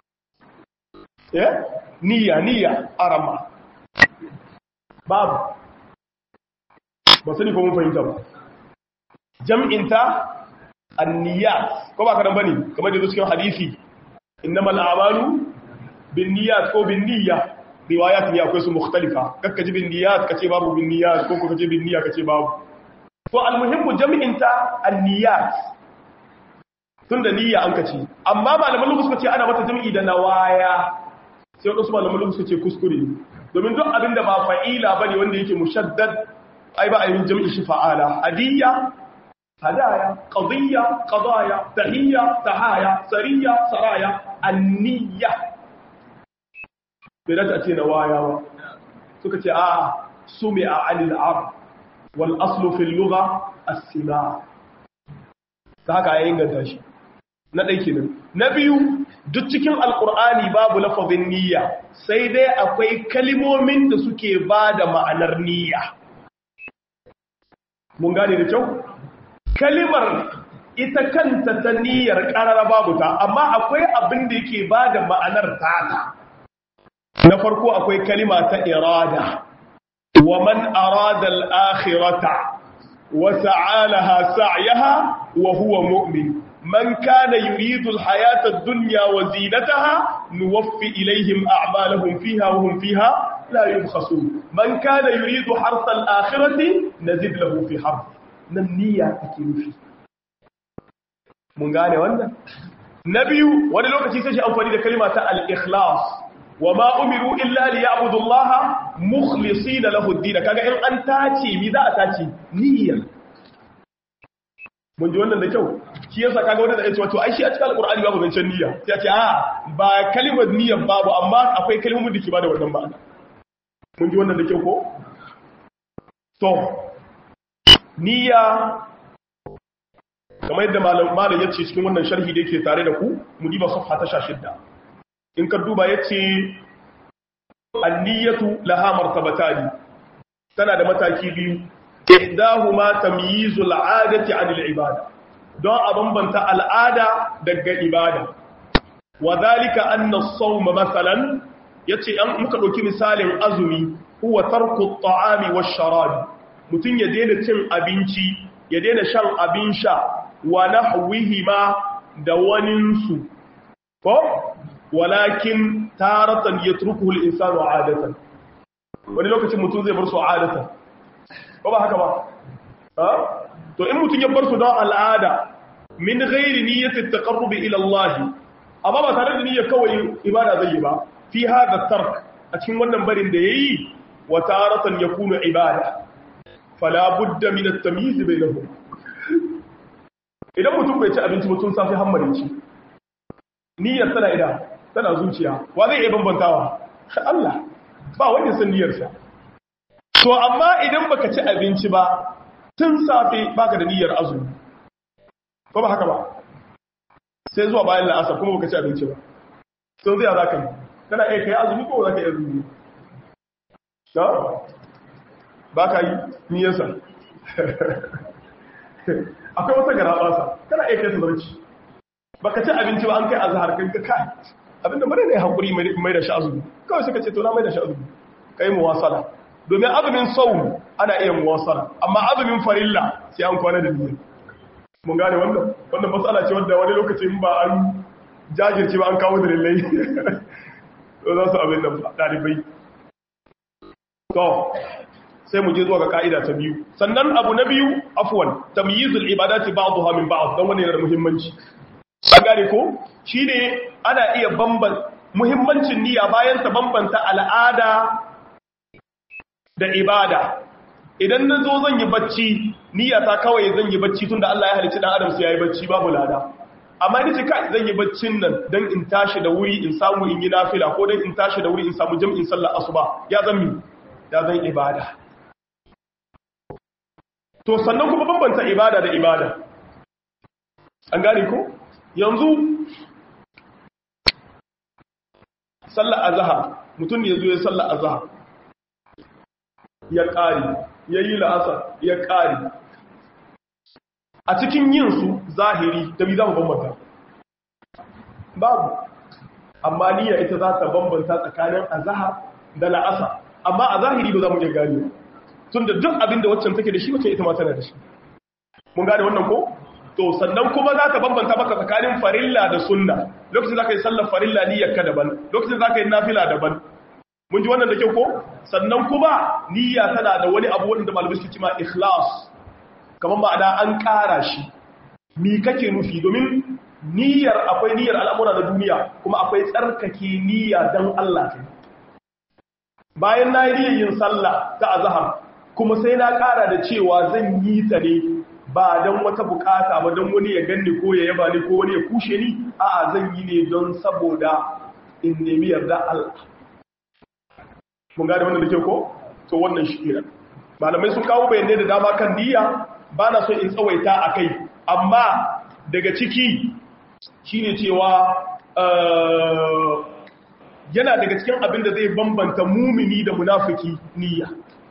niyya arama babu ba sani ko mun fahimta ba jam'inta an-niyyat ko ba kadan bane kamar da cikin hadisi innamal a'malu binniyat ko binniyya riwayat ne akwai su mukhtalifa kakka ji binniyat kace babu binniyat ko kace binniyya kace babu to almuhimmu jami'inta an-niyyat tunda niyya an kace amma malaman lugu suka ce ana mata jami'i da nawaya sai wasu malaman lugu suka ce kuskure domin duk abinda ba fa'ila bane wanda yake mushaddad ai ba a yin jami'i shi fa'ala hadiyya hadaya qadiyya qadaya tahiyya tahaya sariya saraya an-niyya bai da ce nawaya ba suka ce a sumi'a anil arab والأصل في اللغة السماع haka ya inganta shi na ɗai kenan na biyu duk cikin alƙur'ani babu lafazin niyya sai dai akwai kalimomin da suke ba da ma'anar niyya mun gane da kyau kalimar ita kanta ta niyyar ƙarar babu ta amma akwai abin da yake ba da ma'anar tata na farko akwai kalima ta irada ومن أراد الآخرة وسعى لها سعيها وهو مؤمن من كان يريد الحياة الدنيا وزينتها نوفي إليهم أعمالهم فيها وهم فيها لا يبخسون من كان يريد حرث الآخرة نزد له في حرث نمنية أكيد من قال وانا نبي وانا لو كنت سيشي أنفاني كلمة الإخلاص وما أمروا إلا ليعبدوا الله مخلصين له الدين kaga in an tace mi za a tace niyya mun ji wannan da kyau shi yasa kaga wanda da yace wato ai shi a cikin alqur'ani babu zancen niyya sai a ce ba kalimar niyya babu amma akwai kalmomin da ke bada wannan ma'ana mun ji wannan da kyau ko to niyya kamar yadda malam yace cikin wannan sharhi da yake tare da ku mu diba safha ta 16 in ka duba ya ce an-niyyatu laha martabatani tana da mataki biyu ihdahuma tamyizul 'adati 'anil ibada don a bambanta al'ada daga ibada wa dhalika anna as-sawma masalan yace an muka dauki misalin azumi huwa tarku at-ta'ami wash-sharab mutun ya daina cin abinci ya daina shan abin sha wa nahwihima da waninsu ko walakin taratan yatrukuhu al-insanu 'adatan wani lokacin mutum zai bar su 'adatan ko ba haka ba to in mutum ya bar su don al'ada min ghairi niyyati at-taqarrub ila Allah amma ba tare da niyyar kawai ibada zai yi ba fi hada tark a cikin wannan barin da yayi wa taratan yakunu ibada fala budda min at-tamyiz bainahum idan mutum bai ci abinci mutum safi hammarin ci niyyar tana zuciya wa zai iya bambantawa Allah ba wanda san niyyarsa to amma idan baka ci abinci ba tun safe baka da niyyar azumi ko ba haka ba sai zuwa bayan la'asar kuma baka ci abinci ba to zai za ka yi kana iya kai azumi ko za ka yi azumi ba ka yi niyyarsa akwai wata gara basa kana iya kai tazarci baka ci abinci ba an kai azhar kai ka kai abinda mare ne hakuri mai da shi azumi kawai suka ce to na mai da shi azumi kai muwasala domin azumin saum ana iya muwasala amma azumin farilla sai an kwana da niyya mun gane wannan matsala ce wanda wani lokacin ba an jajirce ba an kawo da lallai to za su abin nan dalibai to sai mu je zuwa ga ka'ida ta biyu sannan abu na biyu afwan tamyizul ibadati ba'daha min ba'd dan wannan yana da muhimmanci an gane ko shine ana iya bambanta muhimmancin niyya bayan ta bambanta al'ada da ibada idan na zo zan yi bacci niyya ta kawai zan yi bacci tunda Allah ya halicci dan adam sai yayi bacci babu lada amma ni ce kai zan yi baccin nan dan in tashi da wuri in samu in yi nafila ko dan in tashi da wuri in samu jami'in sallar asuba ya zan ibada to sannan kuma bambanta ibada da ibada an gane ko yanzu sallar azhar mutum ne yazo ya sallar azhar ya ƙari ya yi la'asar ya ƙari a cikin yin su zahiri da bi za mu bambanta babu amma niyya ita za ta bambanta tsakanin azhar da la'asar amma a zahiri ba za mu iya gane tun da duk abin da waccan take da shi wacce ita ma tana da shi mun gane wannan ko to sannan kuma za ta bambanta maka tsakanin farilla da sunna lokacin za ka yi sallar farilla niyyarka daban lokacin za ka yi nafila daban mun ji wannan da kyau ko sannan kuma niyya tana da wani abu wanda malamai suke cewa ikhlas kamar ma'ana an ƙara shi me kake nufi domin niyyar akwai niyyar al'amura na duniya kuma akwai tsarkake niyya dan Allah kai bayan na yi yin sallah ta azhar kuma sai na ƙara da cewa zan yi ta ne ba dan wata bukata ba dan wani ya ganni ko ya yaba ni ko wani ya kushe ni a'a zan yi ne don saboda in nemi yarda Allah mun gane wannan da ke ko to wannan shi ne malamai sun kawo bayanai da dama kan niyya ba na so in tsawaita a kai amma daga ciki shine cewa yana daga cikin abin da zai bambanta mumini da munafiki niyya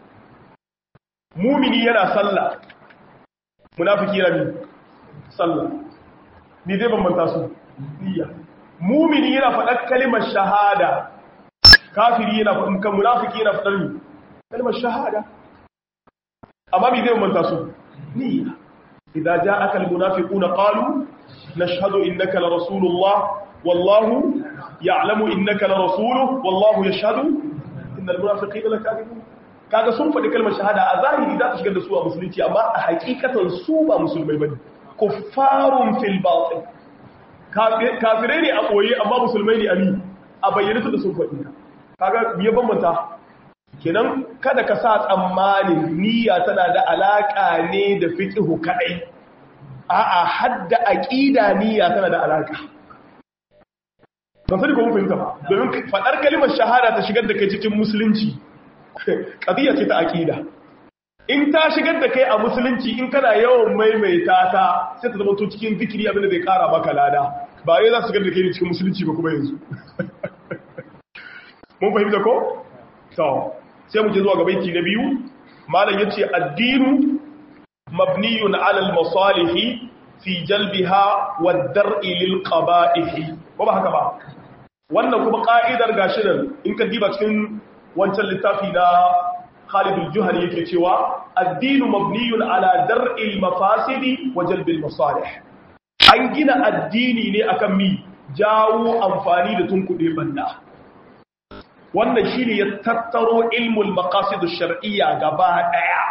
mumini yana sallah munafiki yana sallah ni zai bambanta su niyya mumini yana faɗar kalimar shahada kafiri yana faɗin kan munafiki yana faɗar ni kalmar shahada amma me zai manta su niyya idza ja'aka almunafiquna qalu nashhadu innaka la rasulullah wallahu ya'lamu innaka la rasuluhu wallahu yashhadu innal munafiqina lakadibun kaga sun faɗi kalmar shahada a zahiri za ta shigar da su a musulunci amma a hakikatan su ba musulmai bane kuffarun fil batin kafirai ne a koyi amma musulmai ne a bayyana su da sun faɗi kaga biye bambanta kenan kada ka sa tsammanin niyya tana da alaka ne da fiqhu kadai a'a hadda aqida niyya tana da alaka ban sani ko mun fahimta ba domin fadar kalimar shahada ta shigar da kai cikin musulunci qadiya ce ta aqida in ta shigar da kai a musulunci in kana yawan maimaita ta sai ta zama to cikin zikiri abin da zai kara maka lada ba yau za su shigar da kai cikin musulunci ba kuma yanzu mun fahimta ko to sai mu je zuwa ga baiti na biyu malam yace addinu mabniyun ala al-masalih fi jalbiha wad-dar'i lil-qaba'ih ko ba haka ba wannan kuma ka'idar gashi nan in ka diba cikin wancan littafi na Khalid al-Juhani yake cewa addinu mabniyun ala dar'il mafasidi wa jalbil masalih an gina addini ne akan mi jawo amfani da tunkuɗe banda wannan shine ya tattaro ilmul maqasid ash-shar'iyya gaba daya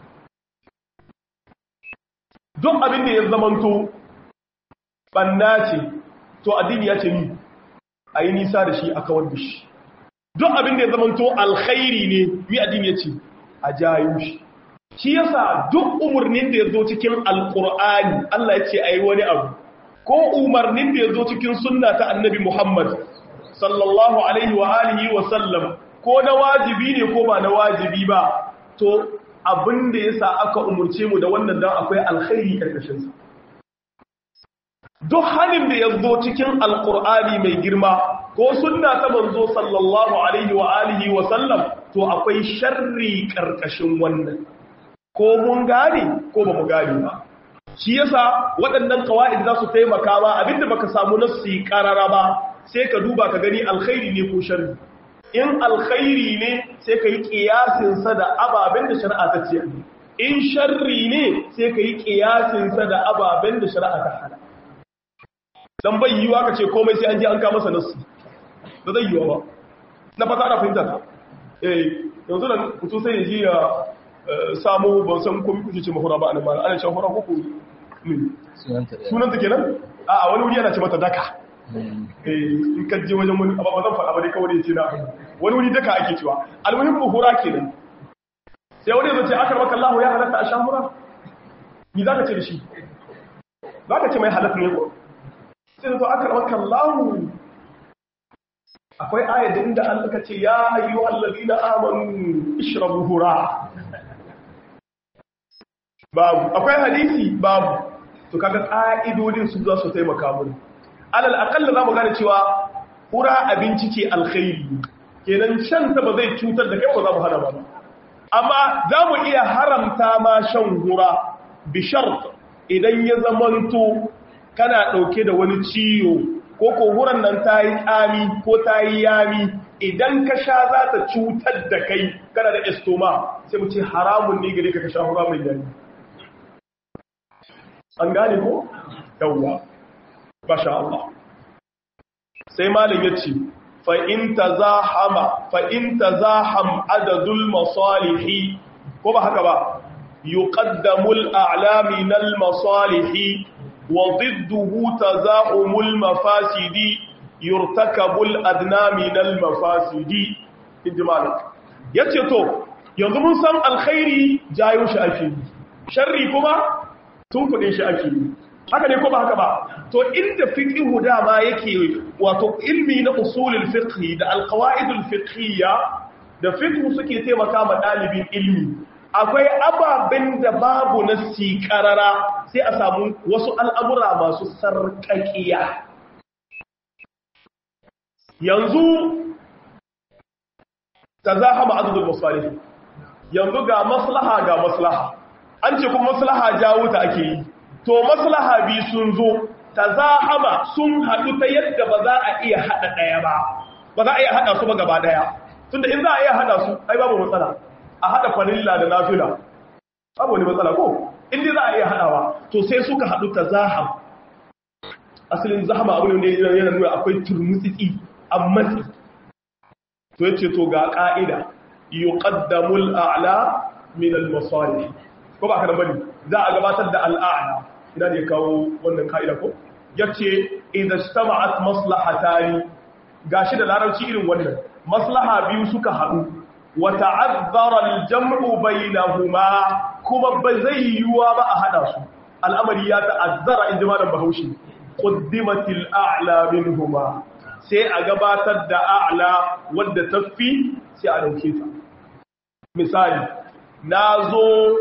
duk abin da ya zamanto banna ce to addini ya ce mi ayi nisa da shi aka kawar da shi duk abin da ya zamanto alkhairi ne mi addini ya ce a jayo shi shi yasa duk umarnin da ya zo cikin alkur'ani Allah ya ce a yi wani abu ko umarnin da ya zo cikin sunna ta annabi Muhammad sallallahu alaihi wa alihi wa sallam ko na wajibi ne ko ba na wajibi ba to abin da yasa aka umurce mu da wannan dan akwai alkhairi karkashin sa duk halin da ya zo cikin alkur'ani mai girma ko sunna ta manzo sallallahu alaihi wa alihi wa sallam to akwai sharri karkashin wannan ko mun gane ko ba mu gane ba shi yasa waɗannan qawaid za su taimaka ba abinda baka samu nassi qarara ba sai ka duba ka gani alkhairi ne ko sharri in alkhairi ne sai ka yi qiyasin sa da ababen da shari'a ta ce in sharri ne sai ka yi qiyasin sa da ababen da shari'a ta hana dan bai yiwa ka ce komai sai an je an ka masa nassi ba zai yiwa ba na fata ana fahimta ta yanzu da mutum sai ya ji ya samu ban san komi kuke ce mahura ba a nan ana ce mahura ko ne sunanta kenan a wani wuri yana ce mata daka in ka je wajen wani ba zan faɗa ba dai kawai ya ce na wani wuri daka ake cewa almuhim mahura kenan sai wani zai ce aka maka Allah ya halatta a shahura ni za ka ce da shi za ka ce mai halatta ne ko sai zo aka maka Allah akwai ayat inda Allah ka ce ya ayyuhal ladina amanu ishrabu hura babu akwai hadisi babu to kaga ka'idodin su za su taimaka mun alal aqall za mu gane cewa hura abinci ce alkhairi kenan shan ta ba zai cutar da kai ba za mu hana ba amma za mu iya haramta ma shan hura bi shart idan ya zamanto kana dauke da wani ciwo ko huran nan ta yi tsami ko ta yi yami idan ka sha za ta cutar da kai kana da estoma sai mu ce haramun ne gare ka sha hura mai yami an gane ko? yawwa basha Allah sai malam ya ce fa'in ta zaham adadul masalihi ko ba haka ba yuqaddamul a'lami nal masalihi وضده تزاحم المفاسد يرتكب الادنى من المفاسد ijmalik yace to yanzu mun san alkhairi jayo shi ake sharri kuma tun kudin shi ake haka ne ko ba haka ba to inda fiqhu dama yake wato ilmi na usulul fiqh da alqawaidul fiqhiyya da fiqhu suke taimaka ma dalibin ilmi akwai ababen da babu nassi karara sai a samu wasu al'amura masu sarƙaƙiya yanzu ta za hama azudul masalih yanzu ga maslaha an ce kuma maslaha jawo ta ake yi to maslaha bi sun zo ta za hama sun haɗu ta yadda ba za a iya haɗa ɗaya ba za a iya haɗa su ba gaba ɗaya tunda in za a iya haɗa su ai babu matsala a haɗa farilla da nafila abu wani matsala ko inda za a iya haɗawa to sai suka haɗu ta zaham asalin zahama abu ne yana nuna akwai turmutsitsi a matsi to yace to ga ƙa'ida yuqaddamul a'la min al-masalih ko ba kana bane za a gabatar da al'a'la ina ne kawo wannan ƙa'ida ko yace idza istama'at maslahatani gashi da larabci irin wannan maslaha biyu suka haɗu وتعذر الجمع بينهما كما بزي يوا a hada su al'amari ya ta'azzara in jama'a bahaushe qaddimatil a'la minhuma sai a gabatar da a'la wanda tafi sai a dauke ta misali nazo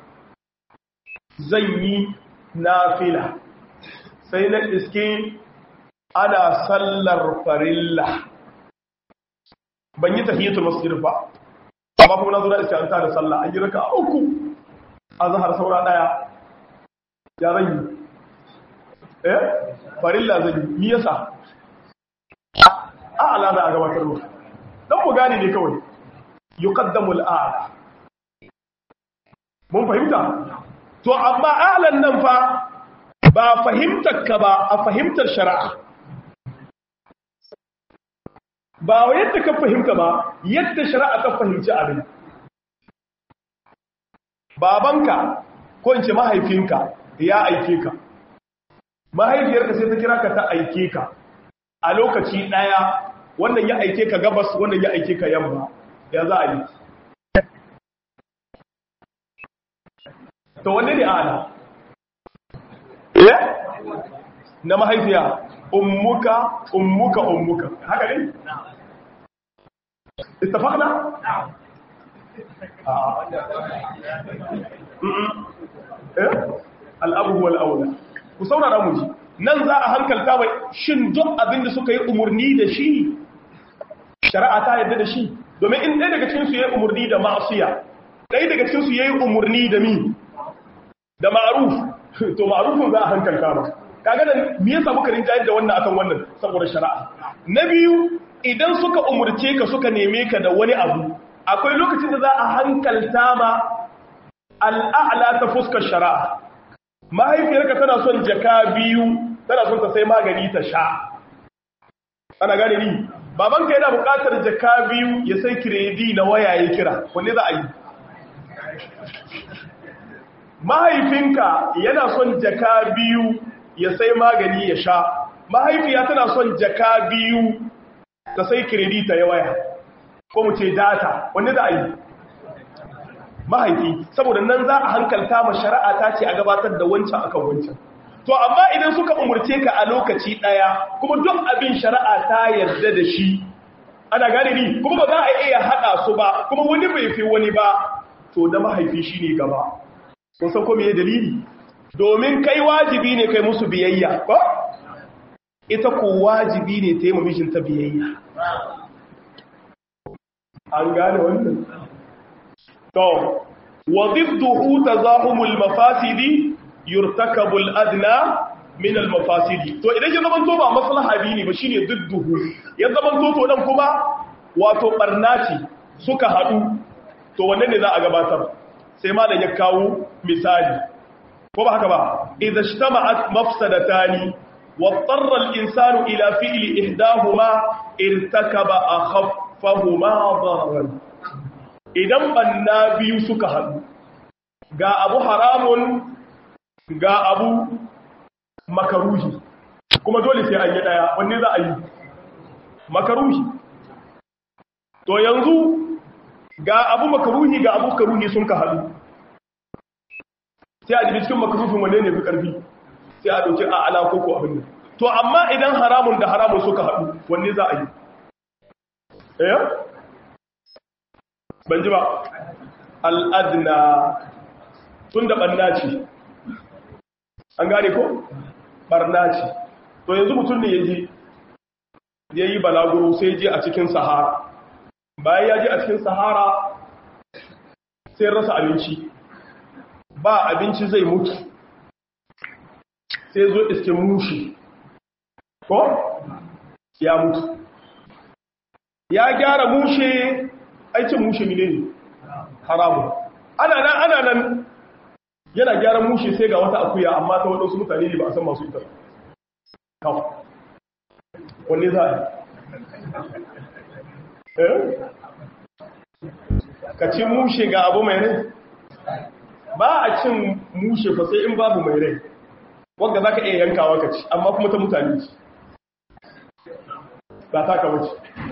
zan yi nafila sai na iske ana sallar farilla ban yi tahiyatul masjid ba amma kuma na zo da iska an tada sallah an yi raka uku azhar saura daya ya zan yi farilla zan yi me yasa a'la da gabatarwa dan mu gane ne kawai yuqaddamu al-a'la mun fahimta to amma a'lan nan fa ba fahimtar ka ba a fahimtar shari'a ba yadda ka fahimta ba yadda shari'a ta fahimci abin babanka ko in ce mahaifinka ya aike ka mahaifiyarka sai ta kira ka ta aike ka a lokaci daya wannan ya aike ka gabas wannan ya aike ka yamma ya za a yi to wanne ne ana na mahaifiya ummuka haka ne istafaqna al'abu wal aula ku saurara mu ji nan za a hankalta mai shin duk abin da suka yi umurni da shi shari'a ta yadda da shi domin in ɗaya daga cikin su yayi umurni da ma'asiya ɗaya daga cikin su yayi umurni da mi da ma'ruf to ma'rufin za a hankalta ba kaga nan me yasa muka rinjaye da wannan akan wannan saboda shari'a na biyu idan suka umurce ka suka neme ka da wani abu akwai lokacin da za a hankalta ma al'a'la ta fuskar shari'a mahaifiyarka tana son jaka biyu tana son ta sai magani ta sha ana gane ni babanka yana buƙatar jaka biyu ya sai kiredi na waya ya kira wanne za a yi mahaifinka yana son jaka biyu ya sai magani ya sha mahaifiya tana son jaka biyu ta sai kiredi ta ya waya ko mu ce data wanne za a yi mahaifi saboda nan za a hankalta ma shari'a ta ce a gabatar da wancan akan wancan to amma idan suka umurce ka a lokaci daya kuma duk abin shari'a ta yarda da shi ana gane ni kuma ba za a iya hada su ba kuma wani bai fi wani ba to da mahaifi shine gaba kun san ko me dalili domin kai wajibi ne kai musu biyayya ko ita ko wajibi ne ta yi mamishin ta biyayya an gane wannan to wadidduhu tazahumul mafasidi yurtakabul adna min al mafasidi to idan ya zaman to ba maslaha bi ne ba shine didduhu ya zaman to dan kuma wato barnaci suka hadu to wannan ne za a gabatar sai malam ya kawo misali ko ba haka ba idza ijtama'at mafsadatani wattara al insanu ila fi'li ihdahuma irtakaba akhaffahuma dararan idan banna biyu suka haɗu ga abu haramun ga abu makaruhi kuma dole sai an yi ɗaya wanne za a yi makaruhi to yanzu ga abu makaruhi ga abu karuhi sun ka haɗu sai a jibi cikin makaruhin wanne ne fi ƙarfi sai a ɗauki a ala koko abin nan to amma idan haramun da haramun suka haɗu wanne za a yi ban ji ba al'adna tun da ɓanna ce an gane ko ɓarna ce to yanzu mutum ne ya yi balaguro sai je a cikin sahara bayan ya je a cikin sahara sai rasa abinci ba abinci zai mutu sai zo iske mushi ko ya mutu ya gyara mushe aikin mushe ne haramu ana nan yana gyaran mushe sai ga wata akuya amma ta waɗansu mutane ne ba a san masu ita kawo wanne za a ka ci mushe ga abu mai rai ba a cin mushe fa sai in babu mai rai wanda za ka iya yankawa ka ci amma kuma ta mutane ci ba ta ka wuce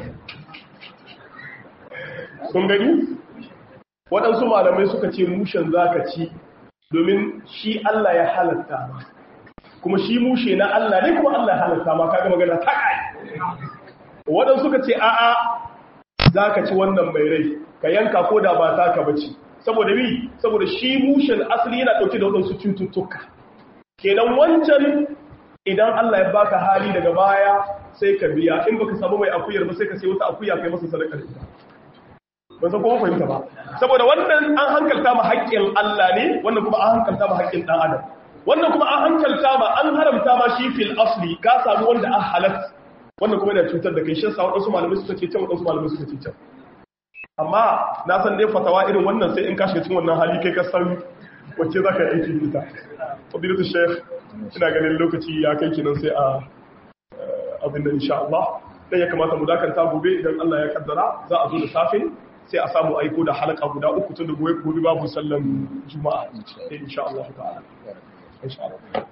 sun gani waɗansu malamai suka ce mushen za ka ci domin shi Allah ya halatta ma kuma shi mushe na Allah ne kuma Allah ya halatta ma kaga magana ta kai waɗansu suka ce a'a za ka ci wannan mai rai ka yanka ko da ba ta ka bace saboda bi saboda shi mushen asali yana ɗauke da waɗansu cututtuka kenan wancan idan Allah ya baka hali daga baya sai ka biya, in baka samu mai akuyar ba sai ka sai wata akuya kai masa sadaka da ita. Ba san kuma fahimta ba, saboda wannan an hankalta ma haƙƙin Allah ne, wannan kuma an hankalta ma haƙƙin ɗan adam. Wannan kuma an hankalta ma, an haramta ma shi fil asli, ka samu wanda an halatta, wannan kuma yana cutar da kai. Shin sa waɗansu malamai suka ce can, waɗansu malamai suka ce can. Amma na san dai fatawa irin wannan sai in ka shiga cikin wannan hali kai ka san wacce za ka yi aiki da ita. Fadilatu Sheikh, ina ganin lokaci ya kai kinan sai a abin da insha Allah. Dan ya kamata mu dakanta gobe idan Allah ya kaddara za a zo da safe sai a samu aiko da halaka guda 3 tun da gobe babu sallan Juma'a insha Allah ta'ala. Insha Allah.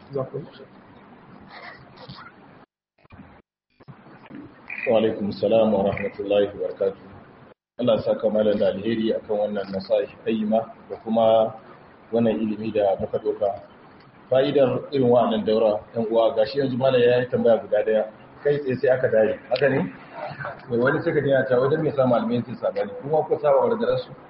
Wa alaikum assalam wa rahmatullahi wa barakatuh. Allah ya saka malam da alheri akan wannan nasaih qayyima da kuma wannan ilimi da muka doka. Fa'idar irin wannan daura ɗan uwa gashi yanzu malam ya yi tambaya guda daya kai tsaye sai aka dare haka ne wai wani sai ka jina ta wajen mai samu almin sun sabani kuma ku saba wa da su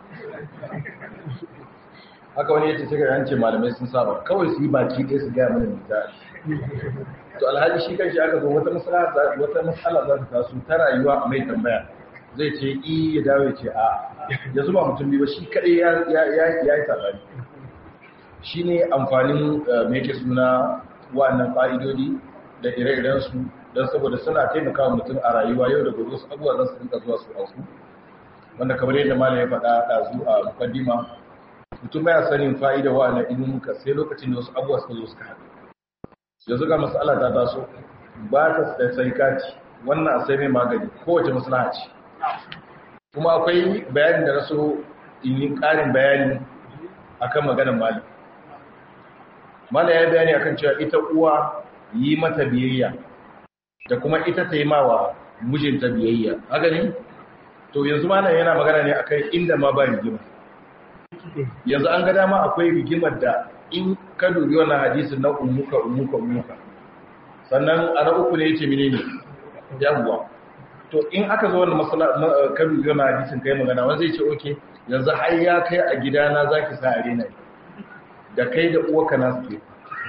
haka wani yace sai ka yance malamai sun saba kawai su yi baki ɗaya su ga mana misali to alhaji shi kanshi aka zo wata masala za ta taso ta rayuwa a mai tambaya zai ce ya dawo ya ce a yanzu ba mutum biyu ba shi kadai ya yi sabani shi ne amfanin mai ke suna wa'annan ƙa'idodi da ire-irensu don saboda suna taimaka mutum a rayuwa yau da gobe su abuwa za su rinka zuwa su auku wanda kamar yadda malam ya faɗa ɗazu a mukaddima mutum baya sanin fa'ida wa'annan ilimuka sai lokacin da wasu abuwa suka zo suka haɗu yanzu ga matsala ta taso ba ta sai kati wannan a sai mai magani kowace maslaha ce kuma akwai bayanin da na so in yi ƙarin bayani akan maganar malam Mala ya bayani akan cewa ita uwa yi mata biyayya da kuma ita ta yi mawa mijinta biyayya. Haka ne? To yanzu malam yana magana ne akan inda ma ba rigima. Yanzu an ga dama akwai rigimar da in ka dubi wannan hadisin na ummuka. Sannan a na uku ne yace menene? Yawwa. To in aka zo wannan masala ka dubi wannan hadisin kai magana wanda zai ce okay yanzu har ya kai a gidana zaki sa arena. Da kai da uwarka na suke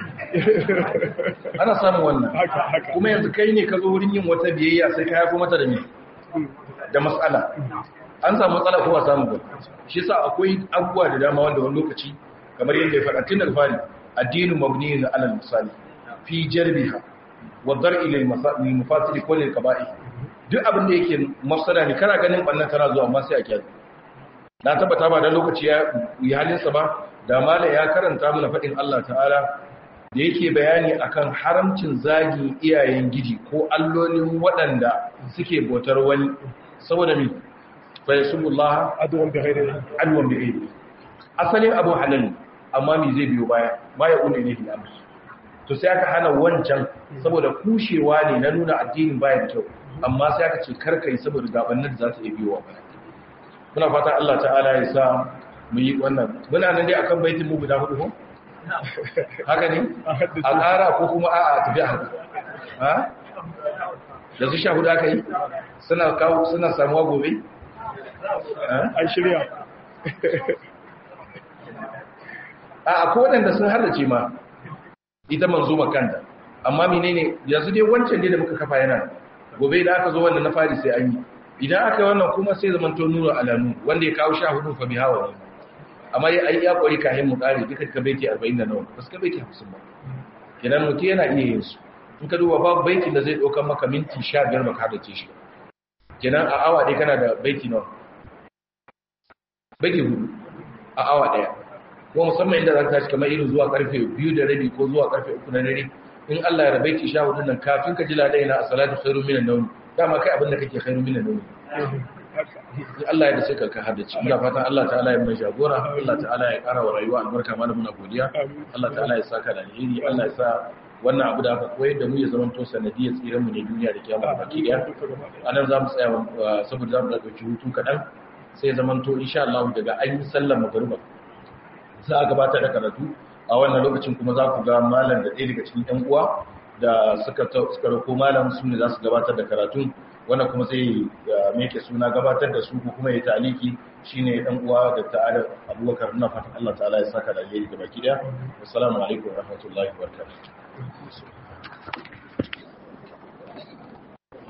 ana samun wannan kuma yanzu kai ne ka zo wurin yin wata biyayya sai ka haifo mata da me da matsala an samu matsala ko ba samu ba shi yasa akwai abubuwa da dama wanda wani lokaci kamar yadda ya faɗa tun da fari addinu mabniyun ala al-misali fi jarbiha wa dar'i lil mafasid ko lil qaba'i duk abin da yake mafsada ne kana ganin bannan tana zuwa amma sai a kiyaye na tabbata ba da lokaci ya yi halinsa ba da mala ya karanta mana faɗin Allah ta'ala da yake bayani akan haramcin zagi iyayen giji ko allolin waɗanda suke bautar wani saboda mi fa yasubullah adwan bi ghairi asalin abu halal amma mi zai biyo baya unne ne da amsa to sai aka hana wancan saboda kushewa ne na nuna addinin baya da kyau amma sai aka ce karkai saboda gabanin da za ta iya biyo baya muna fata Allah ta'ala ya sa mu yi wannan muna nan dai akan baitin mu guda hudu ko haka ne a ƙara ko kuma a tafi haka ha da su 14 aka yi suna samuwa gobe an shirya a ko wadanda sun harrace ma ita manzo makanta amma menene yanzu dai wancan dai da muka kafa yana gobe da aka zo wannan na fari sai an yi idan aka yi wannan kuma sai zamanto nura alanu wanda ya kawo 14 fa bi hawa ne amma ai ya kori kahin mu kare duka ka baiti 40 da nawa bas ka baiti 50 ba idan mutum yana iya yin su in ka duba babu baitin da zai dauka maka minti 15 baka hada ce shi kenan a awa dai kana da baiti nawa baiti hudu a awa daya ko musamman inda zaka tashi kamar irin zuwa karfe 2 da rabi ko zuwa karfe 3 na dare in Allah ya rabaiti 14 nan kafin ka ji ladaina a salatu khairu minan nawm dama kai abin da kake khairu minan nawm Allah ya dace ka haddace ina fatan Allah ta'ala ya mai jagora Allah ta'ala ya ƙara wa rayuwa albarka mana muna godiya Allah ta'ala ya saka da alheri Allah ya sa wannan abu da aka koyar da mu ya zama to sanadiyar tsiran mu ne duniya da kiyama baki daya anan zamu tsaya saboda zamu dauki hutu kadan sai ya zama to insha Allah daga an yi sallar magruba za a gabatar da karatu a wannan lokacin kuma za ku ga malam da ɗaya daga cikin ɗan uwa da suka rako malam su ne za su gabatar da karatun wannan kuma sai meke suna gabatar da su kuma ya taliki shine dan uwa da ta'ala Abubakar na fatan Allah ta'ala ya saka da alheri ga baki daya assalamu alaikum wa rahmatullahi wa barakatuh